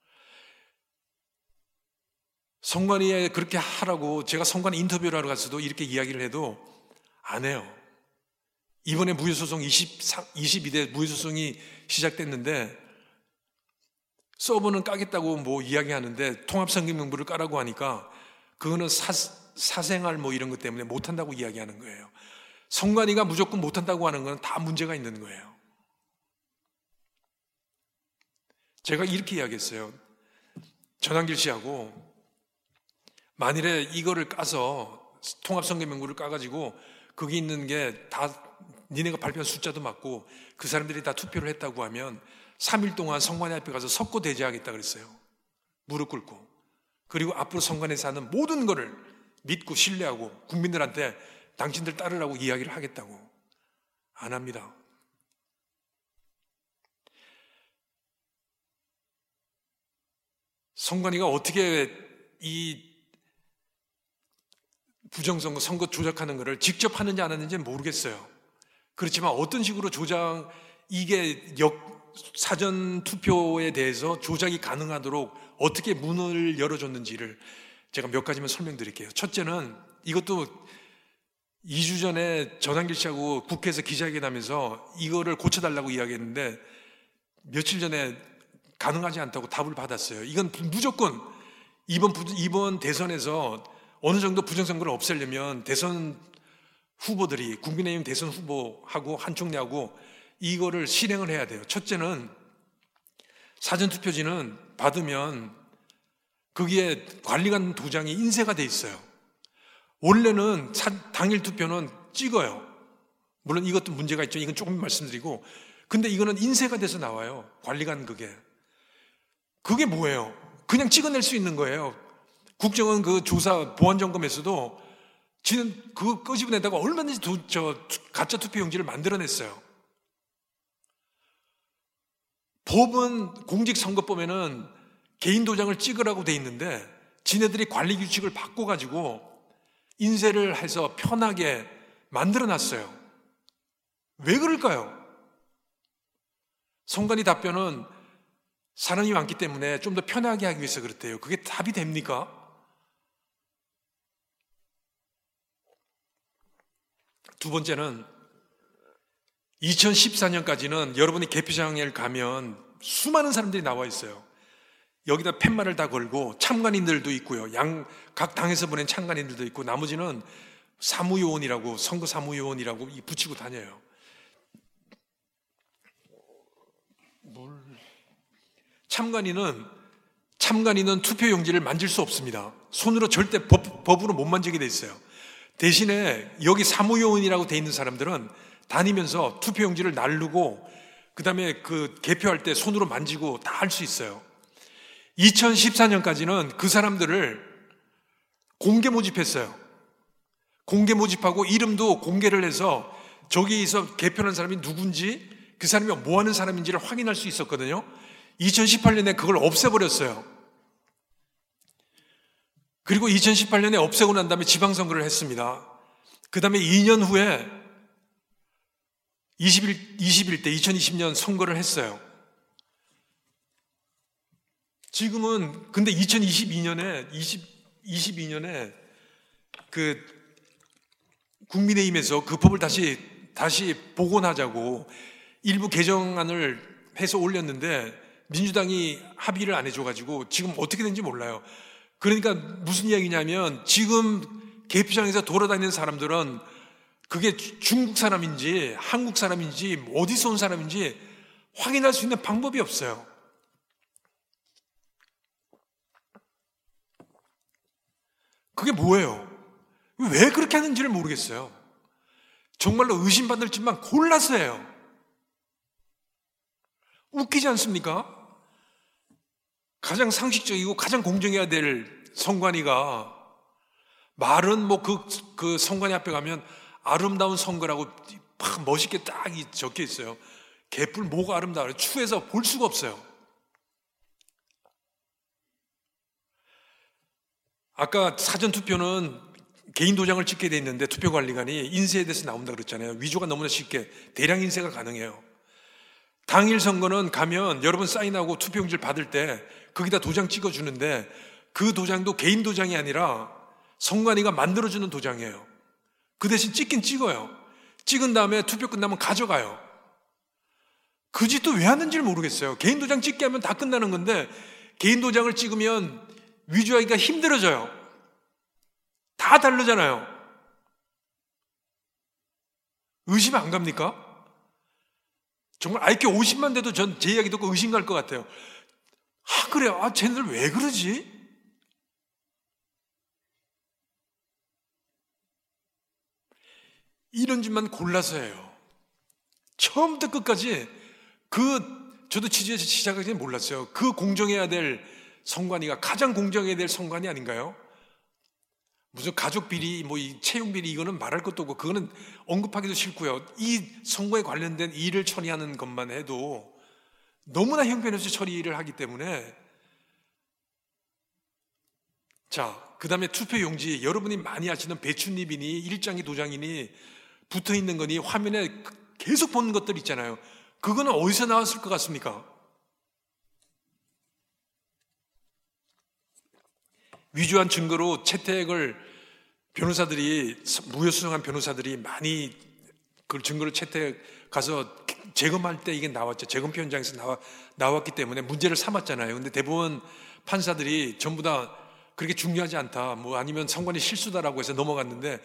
선관위에 그렇게 하라고 제가 선관위 인터뷰를 하러 갔어도 이렇게 이야기를 해도 안 해요. 이번에 무효소송 22대 무효소송이 시작됐는데 서버는 까겠다고 뭐 이야기하는데 통합선거명부를 까라고 하니까 그거는 사생활 뭐 이런 것 때문에 못한다고 이야기하는 거예요. 선관위가 무조건 못한다고 하는 건 다 문제가 있는 거예요. 제가 이렇게 이야기했어요. 전한길 씨하고 만일에 이거를 까서 통합선거명부를 까가지고 거기 있는 게 다 니네가 발표한 숫자도 맞고 그 사람들이 다 투표를 했다고 하면 3일 동안 선관위 앞에 가서 석고 대제하겠다 그랬어요. 무릎 꿇고. 그리고 앞으로 선관위에서 하는 모든 거를 믿고 신뢰하고 국민들한테 당신들 따르라고 이야기를 하겠다고. 안 합니다. 선관위가 어떻게 이 부정선거, 선거 조작하는 것을 직접 하는지 안 하는지는 모르겠어요. 그렇지만 어떤 식으로 이게 사전 투표에 대해서 조작이 가능하도록 어떻게 문을 열어줬는지를 제가 몇 가지만 설명드릴게요. 첫째는 이것도 2주 전에 전한길 씨하고 국회에서 기자회견하면서 이거를 고쳐달라고 이야기했는데 며칠 전에 가능하지 않다고 답을 받았어요. 이건 무조건 이번 대선에서 어느 정도 부정선거를 없애려면 대선 후보들이 국민의힘 대선 후보하고 한 총리하고 이거를 실행을 해야 돼요. 첫째는 사전투표지는 받으면 거기에 관리관 도장이 인쇄가 돼 있어요. 원래는 당일 투표는 찍어요. 물론 이것도 문제가 있죠. 이건 조금 말씀드리고 근데 이거는 인쇄가 돼서 나와요. 관리관 그게 뭐예요? 그냥 찍어낼 수 있는 거예요. 국정원 그 조사 보안점검에서도 지는 그거 끄집어내다가 얼마든지 가짜 투표용지를 만들어냈어요. 법은 공직선거법에는 개인 도장을 찍으라고 돼 있는데 지네들이 관리 규칙을 바꿔가지고 인쇄를 해서 편하게 만들어놨어요. 왜 그럴까요? 선관위 답변은 사람이 많기 때문에 좀 더 편하게 하기 위해서 그렇대요. 그게 답이 됩니까? 두 번째는 2014년까지는 여러분이 개표장에 가면 수많은 사람들이 나와 있어요. 여기다 팻말을 다 걸고 참관인들도 있고요. 각 당에서 보낸 참관인들도 있고 나머지는 사무요원이라고 선거 사무요원이라고 붙이고 다녀요. 참관인은 투표용지를 만질 수 없습니다. 손으로 절대 법으로 못 만지게 돼 있어요. 대신에 여기 사무요원이라고 돼 있는 사람들은 다니면서 투표용지를 나르고 그 다음에 그 개표할 때 손으로 만지고 다 할 수 있어요. 2014년까지는 그 사람들을 공개 모집했어요. 공개 모집하고 이름도 공개를 해서 저기에서 개표하는 사람이 누군지 그 사람이 뭐 하는 사람인지를 확인할 수 있었거든요. 2018년에 그걸 없애버렸어요. 그리고 2018년에 없애고 난 다음에 지방선거를 했습니다. 그 다음에 2년 후에 21대 2020년 선거를 했어요. 지금은 근데 2022년에 그 국민의힘에서 그 법을 다시 복원하자고 일부 개정안을 해서 올렸는데 민주당이 합의를 안 해줘가지고 지금 어떻게 된지 몰라요. 그러니까 무슨 이야기냐면 지금 개표장에서 돌아다니는 사람들은 그게 중국 사람인지 한국 사람인지 어디서 온 사람인지 확인할 수 있는 방법이 없어요. 그게 뭐예요? 왜 그렇게 하는지를 모르겠어요. 정말로 의심받을 짓만 골라서 해요. 웃기지 않습니까? 가장 상식적이고 가장 공정해야 될 선관위가 말은 뭐 그 선관위 앞에 가면 아름다운 선거라고 막 멋있게 딱 적혀 있어요. 개뿔 뭐가 아름다워요? 추해서 볼 수가 없어요. 아까 사전투표는 개인 도장을 찍게 돼 있는데 투표관리관이 인쇄에 대해서 나온다 그랬잖아요. 위조가 너무나 쉽게 대량 인쇄가 가능해요. 당일 선거는 가면 여러분 사인하고 투표용지를 받을 때 거기다 도장 찍어주는데 그 도장도 개인 도장이 아니라 선관위가 만들어주는 도장이에요. 그 대신 찍긴 찍어요. 찍은 다음에 투표 끝나면 가져가요. 그 짓도 왜 하는지를 모르겠어요. 개인 도장 찍게 하면 다 끝나는 건데 개인 도장을 찍으면 위조하기가 힘들어져요. 다 다르잖아요. 의심 안 갑니까? 정말 IQ 50만 돼도 전 제 이야기 듣고 의심 갈 것 같아요. 그래요. 쟤네들 왜 그러지? 이런 짓만 골라서 해요. 처음부터 끝까지 저도 취재해서 시작하기 전에 몰랐어요. 그 공정해야 될 선관위가 가장 공정해야 될 선관위 아닌가요? 무슨 가족 비리, 이 채용 비리 이거는 말할 것도 없고 그거는 언급하기도 싫고요. 이 선거에 관련된 일을 처리하는 것만 해도 너무나 형편없이 처리를 하기 때문에 그 다음에 투표용지 여러분이 많이 아시는 배춧잎이니 일장기 도장이니 붙어있는 거니 화면에 계속 보는 것들 있잖아요. 그거는 어디서 나왔을 것 같습니까? 위조한 증거로 채택을 무효수송한 변호사들이 많이 그 증거를 채택 가서 재검할 때 이게 나왔죠. 재검표 현장에서 나왔기 때문에 문제를 삼았잖아요. 근데 대부분 판사들이 전부 다 그렇게 중요하지 않다, 아니면 선관위 실수다라고 해서 넘어갔는데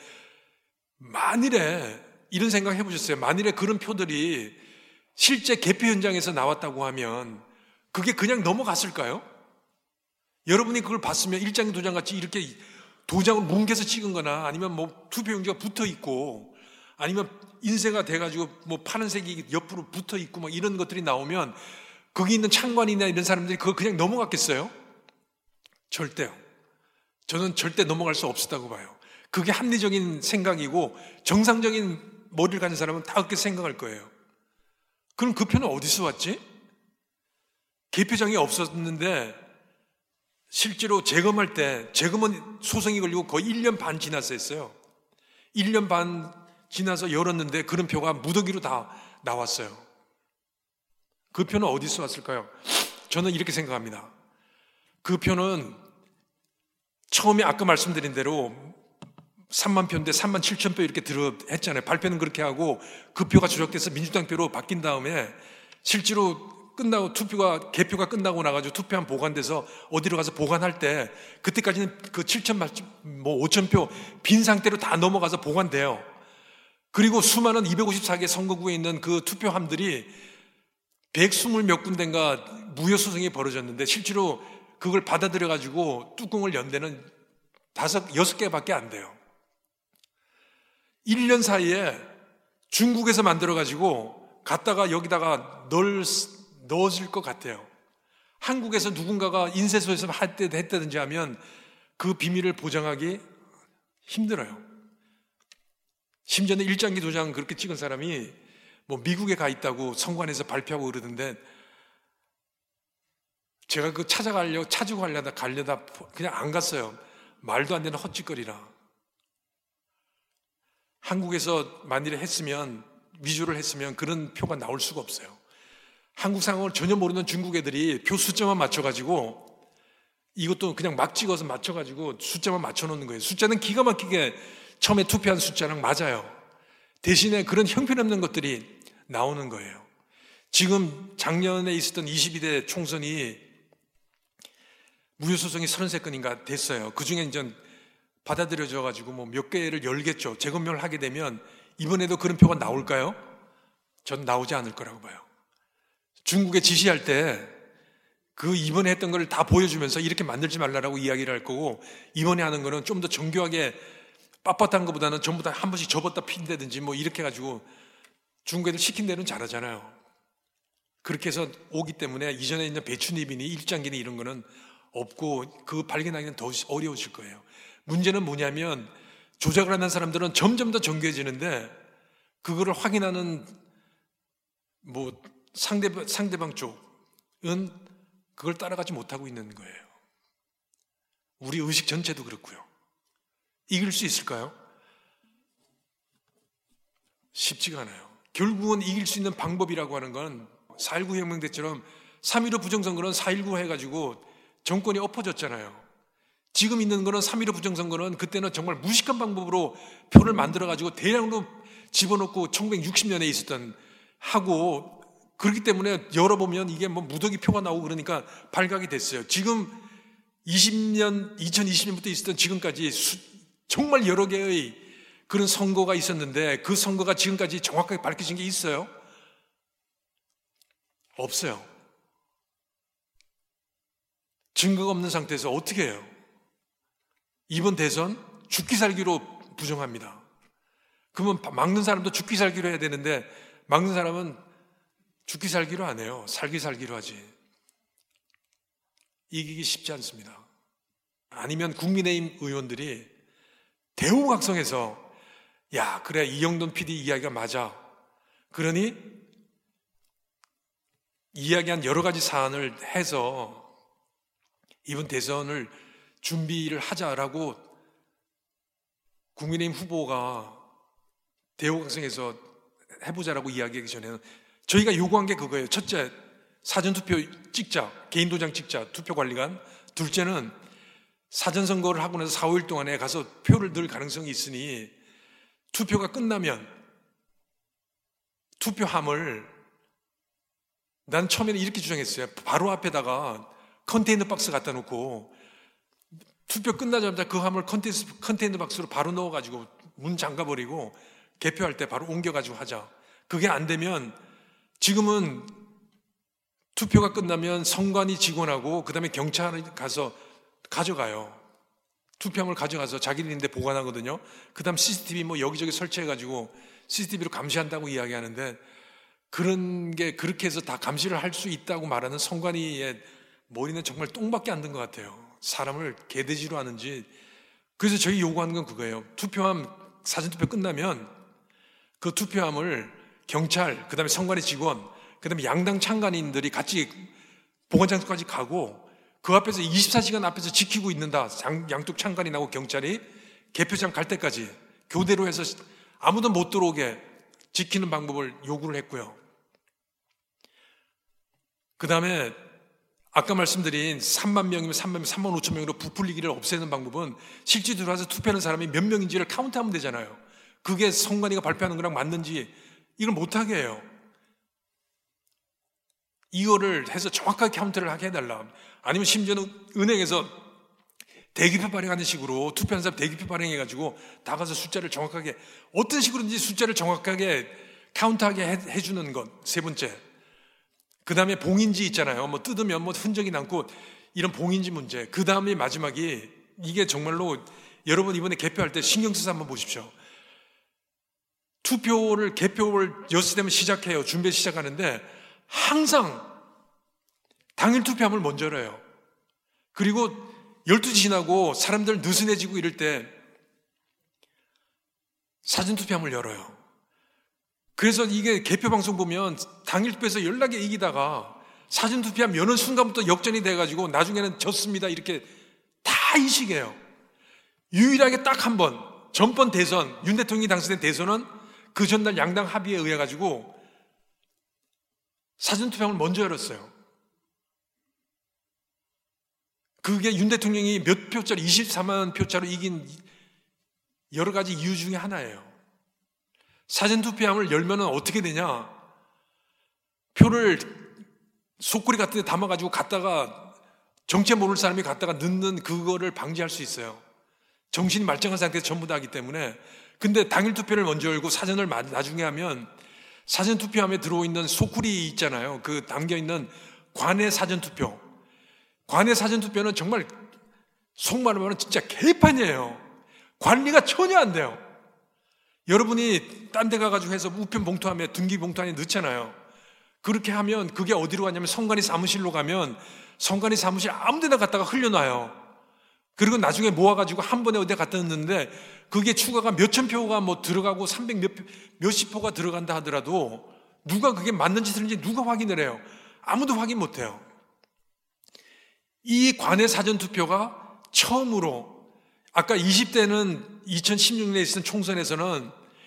만일에 이런 생각 해보셨어요? 만일에 그런 표들이 실제 개표 현장에서 나왔다고 하면 그게 그냥 넘어갔을까요? 여러분이 그걸 봤으면 일장기 도장같이 이렇게 도장을 뭉개서 찍은 거나 아니면 투표용지가 붙어 있고 아니면 인쇄가 돼가지고 파란색이 옆으로 붙어 있고 이런 것들이 나오면 거기 있는 창관이나 이런 사람들이 그거 그냥 넘어갔겠어요? 절대요. 저는 절대 넘어갈 수 없었다고 봐요. 그게 합리적인 생각이고 정상적인 머리를 가진 사람은 다 그렇게 생각할 거예요. 그럼 그 표는 어디서 왔지? 개표장이 없었는데 실제로 재검할 때 재검은 소송이 걸리고 거의 1년 반 지나서 했어요. 1년 반 지나서 열었는데 그런 표가 무더기로 다 나왔어요. 그 표는 어디서 왔을까요? 저는 이렇게 생각합니다. 그 표는 처음에 아까 말씀드린 대로 3만 표인데 3만 7천 표 이렇게 했잖아요. 발표는 그렇게 하고 그 표가 조작돼서 민주당 표로 바뀐 다음에 실제로 끝나고 개표가 끝나고 나가지고 투표한 보관돼서 어디로 가서 보관할 때 그때까지는 그 7천 5천 표 빈 상태로 다 넘어가서 보관돼요. 그리고 수많은 254개 선거구에 있는 그 투표함들이 120 몇 군데인가 무효 소송이 벌어졌는데 실제로 그걸 받아들여가지고 뚜껑을 연 데는 6개밖에 안 돼요. 1년 사이에 중국에서 만들어가지고 갖다가 여기다가 넣어질 것 같아요. 한국에서 누군가가 인쇄소에서 했다든지 하면 그 비밀을 보장하기 힘들어요. 심지어는 일장기 도장 그렇게 찍은 사람이 뭐 미국에 가 있다고 성관에서 발표하고 그러던데 제가 그 찾으고 가려다 그냥 안 갔어요. 말도 안 되는 헛짓거리라. 한국에서 만일에 위조를 했으면 그런 표가 나올 수가 없어요. 한국 상황을 전혀 모르는 중국 애들이 표 숫자만 맞춰가지고 이것도 그냥 막 찍어서 맞춰가지고 숫자만 맞춰놓는 거예요. 숫자는 기가 막히게 처음에 투표한 숫자랑 맞아요. 대신에 그런 형편없는 것들이 나오는 거예요. 지금 작년에 있었던 22대 총선이 무효소송이 33건인가 됐어요. 그 중에 이제 받아들여져가지고 뭐 몇 개를 열겠죠. 재검명을 하게 되면 이번에도 그런 표가 나올까요? 전 나오지 않을 거라고 봐요. 중국에 지시할 때 그 이번에 했던 걸 다 보여주면서 이렇게 만들지 말라라고 이야기를 할 거고 이번에 하는 거는 좀 더 정교하게 빳빳한 것보다는 전부 다 한 번씩 접었다 핀다든지 뭐 이렇게 해가지고 중국 애들 시킨 대로는 잘하잖아요. 그렇게 해서 오기 때문에 이전에 있는 배추잎이니 일장기니 이런 거는 없고 그 발견하기는 더 어려워질 거예요. 문제는 뭐냐면 조작을 하는 사람들은 점점 더 정교해지는데 그거를 확인하는 뭐 상대방 쪽은 그걸 따라가지 못하고 있는 거예요. 우리 의식 전체도 그렇고요. 이길 수 있을까요? 쉽지가 않아요. 결국은 이길 수 있는 방법이라고 하는 건 4.19 혁명 때처럼 3.15 부정선거는 4.19 해가지고 정권이 엎어졌잖아요. 지금 있는 거는 3.15 부정선거는 그때는 정말 무식한 방법으로 표를 만들어가지고 대량으로 집어넣고 1960년에 있었던 하고 그렇기 때문에 열어보면 이게 뭐 무더기 표가 나오고 그러니까 발각이 됐어요. 지금 2020년부터 있었던 지금까지 정말 여러 개의 그런 선거가 있었는데 그 선거가 지금까지 정확하게 밝혀진 게 있어요? 없어요. 증거가 없는 상태에서 어떻게 해요? 이번 대선 죽기 살기로 부정합니다. 그러면 막는 사람도 죽기 살기로 해야 되는데 막는 사람은 죽기 살기로 안 해요. 살기 살기로 하지. 이기기 쉽지 않습니다. 아니면 국민의힘 의원들이 대우각성해서 야 그래 이영돈 PD 이야기가 맞아. 그러니 이야기한 여러 가지 사안을 해서 이번 대선을 준비를 하자라고 국민의힘 후보가 대우각성해서 해보자라고 이야기하기 전에는 저희가 요구한 게 그거예요. 첫째, 사전투표 찍자, 개인도장 찍자, 투표관리관. 둘째는 사전선거를 하고 나서 4, 5일 동안에 가서 표를 넣을 가능성이 있으니 투표가 끝나면 투표함을 난 처음에는 이렇게 주장했어요. 바로 앞에다가 컨테이너 박스 갖다 놓고 투표 끝나자마자 그 함을 컨테이너 박스로 바로 넣어가지고 문 잠가버리고 개표할 때 바로 옮겨가지고 하자. 그게 안 되면 지금은 투표가 끝나면 선관위 직원하고 그 다음에 경찰이 가서 가져가요. 투표함을 가져가서 자기들인데 보관하거든요. 그 다음 CCTV 뭐 여기저기 설치해가지고 CCTV로 감시한다고 이야기하는데 그런 게 그렇게 해서 다 감시를 할 수 있다고 말하는 선관위의 머리는 정말 똥밖에 안 든 것 같아요. 사람을 개돼지로 하는지. 그래서 저희 요구하는 건 그거예요. 투표함 사전투표 끝나면 그 투표함을 경찰, 그 다음에 선관위 직원, 그 다음에 양당 창간인들이 같이 보관장소까지 가고 그 앞에서 24시간 앞에서 지키고 있는다. 양쪽 창간인하고 경찰이 개표장 갈 때까지 교대로 해서 아무도 못 들어오게 지키는 방법을 요구를 했고요. 그 다음에 아까 말씀드린 3만 명이면 3만 5천 명으로 부풀리기를 없애는 방법은 실제 들어와서 투표하는 사람이 몇 명인지를 카운트하면 되잖아요. 그게 선관위가 발표하는 거랑 맞는지 이걸 못하게 해요. 이거를 해서 정확하게 카운트를 하게 해달라. 아니면 심지어는 은행에서 대기표 발행하는 식으로 투표한 사람 대기표 발행해가지고 다 가서 숫자를 정확하게 어떤 식으로든지 숫자를 정확하게 카운트하게 해주는 것. 세 번째, 그 다음에 봉인지 있잖아요. 뭐 뜯으면 뭐 흔적이 남고 이런 봉인지 문제. 그 다음에 마지막이 이게 정말로 여러분 이번에 개표할 때 신경 써서 한번 보십시오. 개표를 6시 되면 시작해요. 준비 시작하는데 항상 당일 투표함을 먼저 열어요. 그리고 12시 지나고 사람들 느슨해지고 이럴 때 사전 투표함을 열어요. 그래서 이게 개표 방송 보면 당일 투표에서 연락에 이기다가 사전 투표함 여는 순간부터 역전이 돼가지고 나중에는 졌습니다. 이렇게 다 인식해요. 유일하게 딱 한 번, 전번 대선, 윤 대통령이 당선된 대선은 그 전날 양당 합의에 의해 가지고 사전 투표함을 먼저 열었어요. 그게 윤 대통령이 몇 표짜리, 24만 표차로 이긴 여러 가지 이유 중에 하나예요. 사전 투표함을 열면 어떻게 되냐? 표를 속구리 같은 데 담아가지고 갔다가 정체 모를 사람이 갔다가 넣는 그거를 방지할 수 있어요. 정신이 말짱한 상태에서 전부 다 하기 때문에. 근데 당일 투표를 먼저 열고 사전을 나중에 하면 사전 투표함에 들어있는 속구리 있잖아요. 그 담겨있는 관내 사전 투표. 관내 사전 투표는 정말 속말하면 진짜 개판이에요. 관리가 전혀 안 돼요. 여러분이 딴 데 가가지고 해서 우편 봉투함에 등기 봉투 안에 넣잖아요. 그렇게 하면 그게 어디로 가냐면 성관이 사무실로 가면 성관이 사무실 아무 데나 갖다가 흘려놔요. 그리고 나중에 모아가지고 한 번에 어디에 갖다 넣는데 그게 추가가 몇천 표가 뭐 들어가고 300 몇십 표가 들어간다 하더라도 누가 그게 맞는지 틀린지 누가 확인을 해요? 아무도 확인 못 해요. 이 관내 사전투표가 처음으로 아까 20대는 2016년에 있었던 총선에서는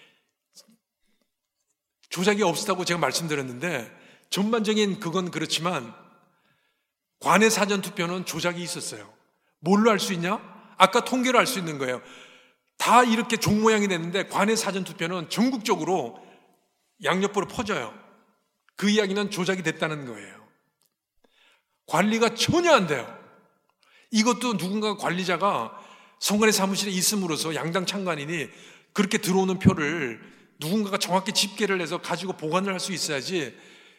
조작이 없었다고 제가 말씀드렸는데 전반적인 그건 그렇지만 관내 사전투표는 조작이 있었어요. 뭘로 알 수 있냐? 아까 통계로 알 수 있는 거예요. 다 이렇게 종 모양이 됐는데 관내 사전투표는 전국적으로 양옆으로 퍼져요. 그 이야기는 조작이 됐다는 거예요. 관리가 전혀 안 돼요. 이것도 누군가 관리자가 선관위 사무실에 있음으로써 양당 창관인이 그렇게 들어오는 표를 누군가가 정확히 집계를 해서 가지고 보관을 할 수 있어야지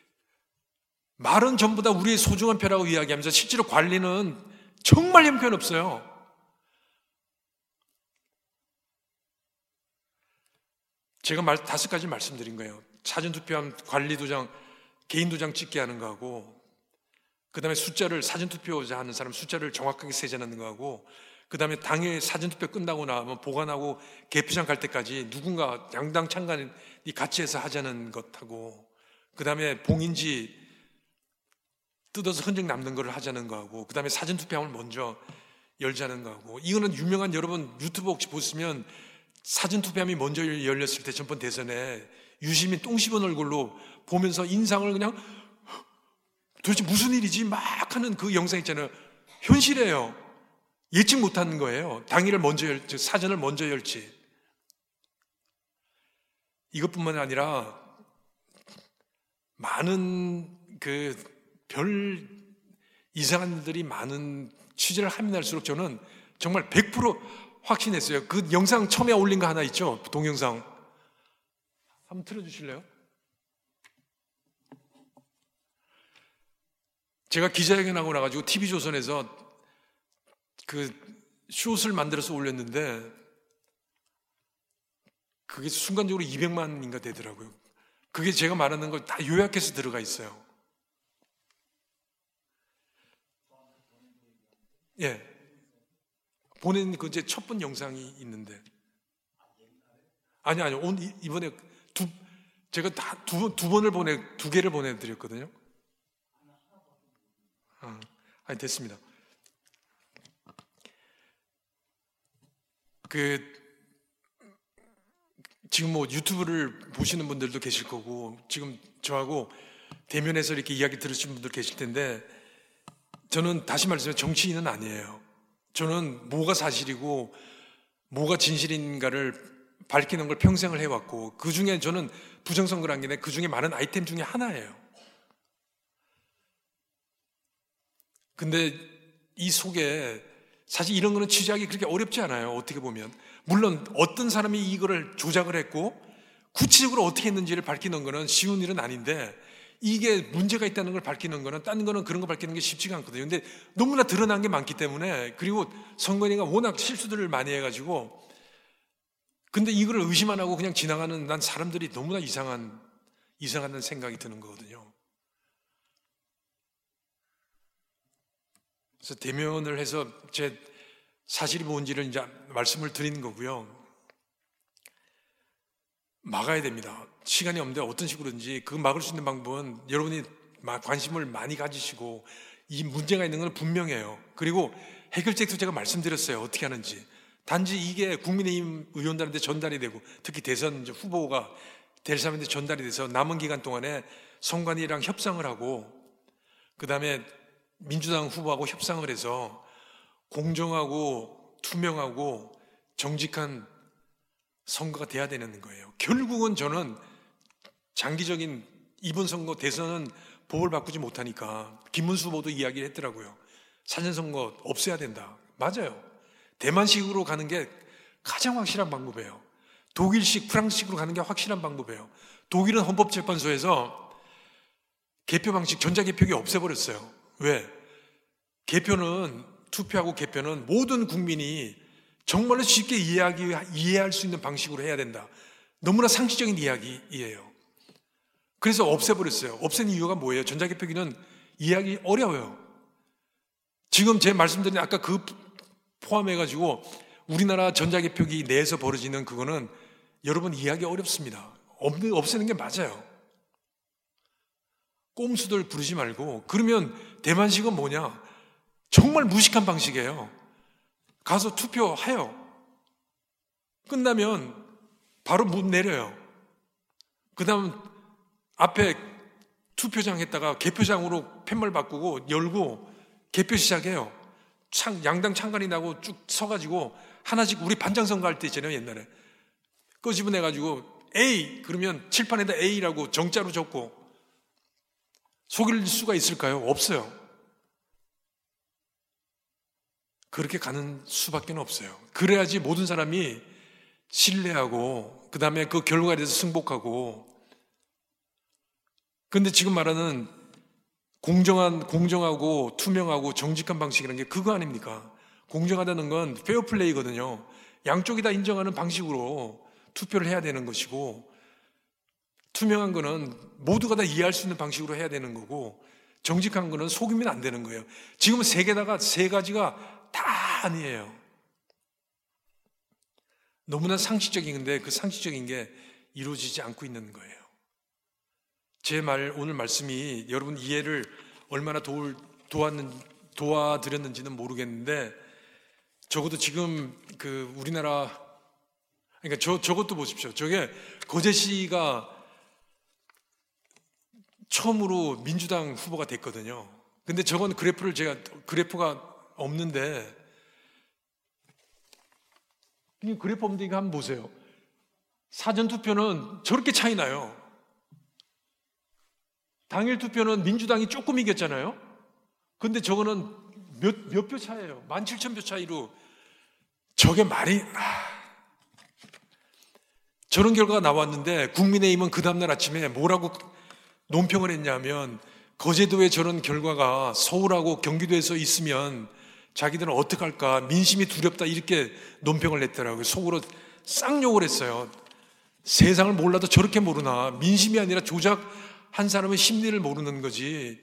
말은 전부 다 우리의 소중한 표라고 이야기하면서 실제로 관리는 정말 형편없어요. 제가 5가지 말씀드린 거예요. 사전투표함 관리도장, 개인도장 찍게 하는 거하고 그 다음에 사전투표자 하는 사람 숫자를 정확하게 세제하는 거하고 그 다음에 당일 사전투표 끝나고 나면 보관하고 개표장 갈 때까지 누군가 양당 창관이 같이 해서 하자는 것하고 그 다음에 봉인지 뜯어서 흔적 남는 걸 하자는 거하고 그 다음에 사전투표함을 먼저 열자는 거하고 이거는 유명한 여러분 유튜브 혹시 보시면 사전투표함이 먼저 열렸을 때 전번 대선에 유시민 똥 씹은 얼굴로 보면서 인상을 그냥 도대체 무슨 일이지 막 하는 그 영상 있잖아요. 현실이에요. 예측 못하는 거예요. 당일을 먼저 열지 사전을 먼저 열지. 이것뿐만 아니라 많은 별 이상한 일들이 많은 취재를 하면 할수록 저는 정말 100% 확신했어요. 그 영상 처음에 올린 거 하나 있죠? 동영상. 한번 틀어주실래요? 제가 기자회견하고 나가지고 TV조선에서 그 숏을 만들어서 올렸는데 그게 순간적으로 200만인가 되더라고요. 그게 제가 말하는 걸 다 요약해서 들어가 있어요. 예. 보낸 그 이제 첫 번 영상이 있는데. 아니요. 이번에 제가 다 두 개를 보내드렸거든요. 아니, 됐습니다. 지금 뭐 유튜브를 보시는 분들도 계실 거고, 지금 저하고 대면에서 이렇게 이야기 들으신 분들 계실 텐데, 저는 다시 말씀해 정치인은 아니에요. 저는 뭐가 사실이고 뭐가 진실인가를 밝히는 걸 평생을 해왔고 그 중에 저는 부정선거란 게 그 중에 많은 아이템 중에 하나예요. 근데 이 속에 사실 이런 거는 취재하기 그렇게 어렵지 않아요. 어떻게 보면 물론 어떤 사람이 이거를 조작을 했고 구체적으로 어떻게 했는지를 밝히는 거는 쉬운 일은 아닌데 이게 문제가 있다는 걸 밝히는 거는, 딴 거는 그런 거 밝히는 게 쉽지가 않거든요. 근데 너무나 드러난 게 많기 때문에, 그리고 선관위가 워낙 실수들을 많이 해가지고, 근데 이거를 의심 안 하고 그냥 지나가는 난 사람들이 너무나 이상하다는 생각이 드는 거거든요. 그래서 대면을 해서 제 사실이 뭔지를 이제 말씀을 드리는 거고요. 막아야 됩니다. 시간이 없는데 어떤 식으로든지 그 막을 수 있는 방법은 여러분이 관심을 많이 가지시고, 이 문제가 있는 건 분명해요. 그리고 해결책도 제가 말씀드렸어요. 어떻게 하는지. 단지 이게 국민의힘 의원들한테 전달이 되고, 특히 대선 이제 후보가 될 사람한테 전달이 돼서 남은 기간 동안에 선관위랑 협상을 하고, 그 다음에 민주당 후보하고 협상을 해서 공정하고 투명하고 정직한 선거가 돼야 되는 거예요. 결국은 저는 장기적인 이번 선거 대선은 법을 바꾸지 못하니까, 김문수 후보도 이야기를 했더라고요. 사전선거 없애야 된다. 맞아요. 대만식으로 가는 게 가장 확실한 방법이에요. 독일식, 프랑스식으로 가는 게 확실한 방법이에요. 독일은 헌법재판소에서 개표 방식, 전자개표기 없애버렸어요. 왜? 투표하고 개표는 모든 국민이 정말로 쉽게 이해할 수 있는 방식으로 해야 된다. 너무나 상식적인 이야기예요. 그래서 없애버렸어요. 없앤 이유가 뭐예요? 전자개표기는 이해하기 어려워요. 지금 제 말씀드린 아까 그 포함해가지고 우리나라 전자개표기 내에서 벌어지는 그거는 여러분 이해하기 어렵습니다. 없애는 게 맞아요. 꼼수들 부르지 말고. 그러면 대만식은 뭐냐? 정말 무식한 방식이에요. 가서 투표해요. 끝나면 바로 문 내려요. 그 다음 앞에 투표장 했다가 개표장으로 팻말 바꾸고 열고 개표 시작해요. 양당 창간이 나고 쭉 서가지고 하나씩, 우리 반장선거 할 때 있잖아요, 옛날에. 끄집어내가지고 A 그러면 칠판에다 A라고 정자로 적고. 속일 수가 있을까요? 없어요. 그렇게 가는 수밖에 없어요. 그래야지 모든 사람이 신뢰하고, 그 다음에 그 결과에 대해서 승복하고. 근데 지금 말하는 공정하고 투명하고 정직한 방식이라는 게 그거 아닙니까? 공정하다는 건 페어플레이거든요. 양쪽이 다 인정하는 방식으로 투표를 해야 되는 것이고, 투명한 거는 모두가 다 이해할 수 있는 방식으로 해야 되는 거고, 정직한 거는 속이면 안 되는 거예요. 지금 세 가지가 다 아니에요. 너무나 상식적인데 그 상식적인 게 이루어지지 않고 있는 거예요. 제 오늘 말씀이 여러분 이해를 얼마나 도와드렸는지는 모르겠는데, 적어도 지금 우리나라, 그러니까 저것도 보십시오. 저게 거제시가 처음으로 민주당 후보가 됐거든요. 근데 저건 그래프가 없는데, 그래프 없는데 이거 한번 보세요. 사전투표는 저렇게 차이 나요. 당일 투표는 민주당이 조금 이겼잖아요. 근데 저거는 몇 표 차이예요. 17,000표 차이로. 저게 말이, 저런 결과가 나왔는데 국민의힘은 그 다음날 아침에 뭐라고 논평을 했냐면, 거제도에 저런 결과가 서울하고 경기도에서 있으면 자기들은 어떡할까, 민심이 두렵다, 이렇게 논평을 냈더라고요. 속으로 쌍욕을 했어요. 세상을 몰라도 저렇게 모르나. 민심이 아니라 조작한 사람의 심리를 모르는 거지.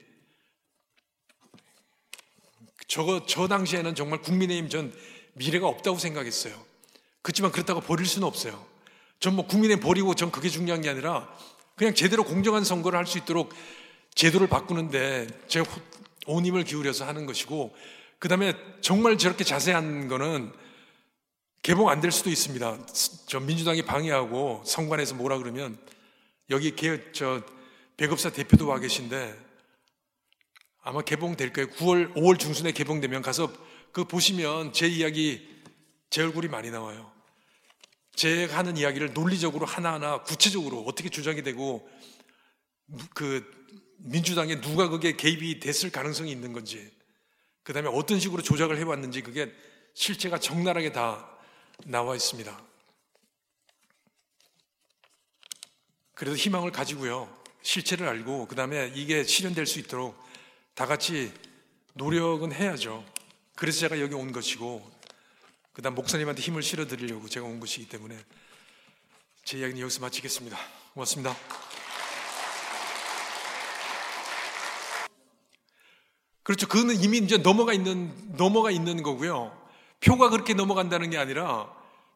저 당시에는 정말 국민의힘 전 미래가 없다고 생각했어요. 그렇지만 그렇다고 버릴 수는 없어요. 전 국민의힘 버리고 전 그게 중요한 게 아니라 그냥 제대로 공정한 선거를 할 수 있도록 제도를 바꾸는데 제가 온 힘을 기울여서 하는 것이고, 그 다음에 정말 저렇게 자세한 거는 개봉 안 될 수도 있습니다. 저 민주당이 방해하고 선관에서 뭐라 그러면, 여기 배급사 대표도 와 계신데 아마 개봉될 거예요. 5월 중순에 개봉되면 가서 그거 보시면 제 이야기, 제 얼굴이 많이 나와요. 제가 하는 이야기를 논리적으로 하나하나 구체적으로 어떻게 주장이 되고, 민주당에 누가 그게 개입이 됐을 가능성이 있는 건지, 그 다음에 어떤 식으로 조작을 해왔는지, 그게 실체가 적나라하게 다 나와 있습니다. 그래서 희망을 가지고요. 실체를 알고 그 다음에 이게 실현될 수 있도록 다 같이 노력은 해야죠. 그래서 제가 여기 온 것이고 그 다음 목사님한테 힘을 실어드리려고 제가 온 것이기 때문에 제 이야기는 여기서 마치겠습니다. 고맙습니다. 그렇죠. 그거는 이미 이제 넘어가 있는 거고요. 표가 그렇게 넘어간다는 게 아니라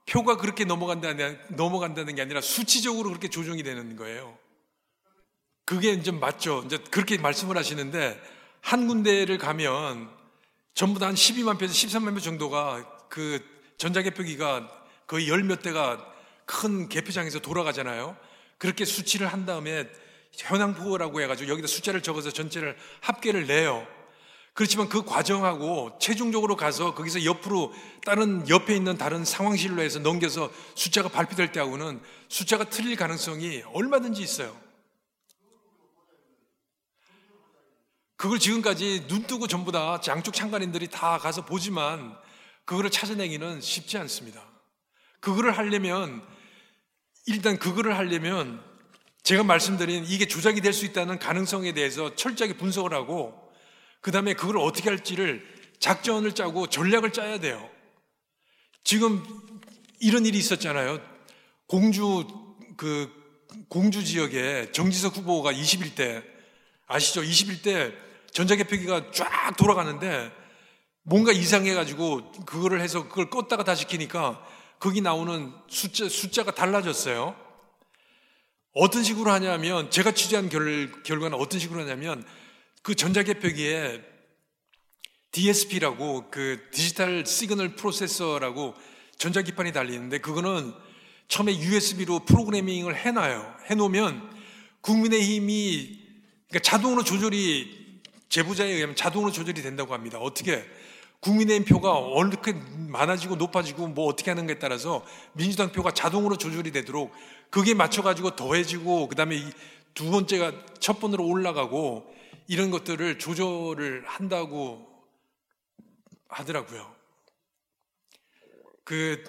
수치적으로 그렇게 조정이 되는 거예요. 그게 이제 맞죠. 이제 그렇게 말씀을 하시는데 한 군데를 가면 전부 다 한 12만 표에서 13만 표 정도가 그 전자개표기가 거의 열 몇 대가 큰 개표장에서 돌아가잖아요. 그렇게 수치를 한 다음에 현황표라고 해가지고 여기다 숫자를 적어서 전체를 합계를 내요. 그렇지만 그 과정하고 최종적으로 가서 거기서 옆으로 다른 옆에 있는 다른 상황실로 해서 넘겨서 숫자가 발표될 때하고는 숫자가 틀릴 가능성이 얼마든지 있어요. 그걸 지금까지 눈 뜨고 전부 다 양쪽 참관인들이 다 가서 보지만 그거를 찾아내기는 쉽지 않습니다. 일단 그거를 하려면 제가 말씀드린 이게 조작이 될 수 있다는 가능성에 대해서 철저하게 분석을 하고 그 다음에 그걸 어떻게 할지를 작전을 짜고 전략을 짜야 돼요. 지금 이런 일이 있었잖아요. 공주 지역에 정지석 후보가 21대 아시죠? 21대 전자개표기가 쫙 돌아가는데 뭔가 이상해가지고 그거를 해서 그걸 껐다가 다시 켜니까 거기 나오는 숫자가 달라졌어요. 어떤 식으로 하냐면 제가 취재한 결과는 어떤 식으로 하냐면 그 전자개표기에 DSP라고 그 디지털 시그널 프로세서라고 전자기판이 달리는데 그거는 처음에 USB로 프로그래밍을 해놓으면 국민의힘이 그러니까 자동으로 제보자에 의하면 자동으로 조절이 된다고 합니다. 어떻게? 국민의힘 표가 어떻게 많아지고 높아지고 뭐 어떻게 하는가에 따라서 민주당 표가 자동으로 조절이 되도록 그게 맞춰가지고 더해지고 그 다음에 두 번째가 첫 번으로 올라가고 이런 것들을 조절을 한다고 하더라고요. 그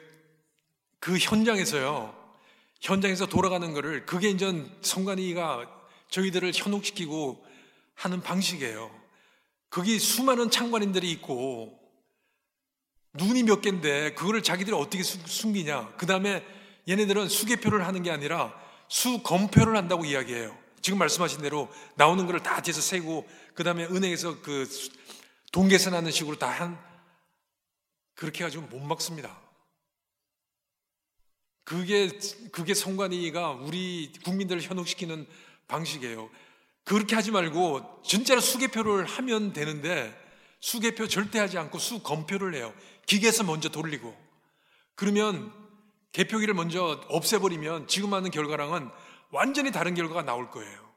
현장에서 돌아가는 거를 그게 이제 선관위가 저희들을 현혹시키고 하는 방식이에요. 거기 수많은 참관인들이 있고 눈이 몇 개인데 그거를 자기들이 어떻게 숨기냐. 그 다음에 얘네들은 수개표를 하는 게 아니라 수검표를 한다고 이야기해요. 지금 말씀하신 대로 나오는 거를 다 뒤에서 세고 그 다음에 은행에서 그 동계산하는 식으로 그렇게 해가지고 못 막습니다. 그게 선관위가 우리 국민들을 현혹시키는 방식이에요. 그렇게 하지 말고 진짜로 수개표를 하면 되는데 수개표 절대 하지 않고 수검표를 해요. 기계에서 먼저 돌리고 그러면 개표기를 먼저 없애버리면 지금 하는 결과랑은 완전히 다른 결과가 나올 거예요.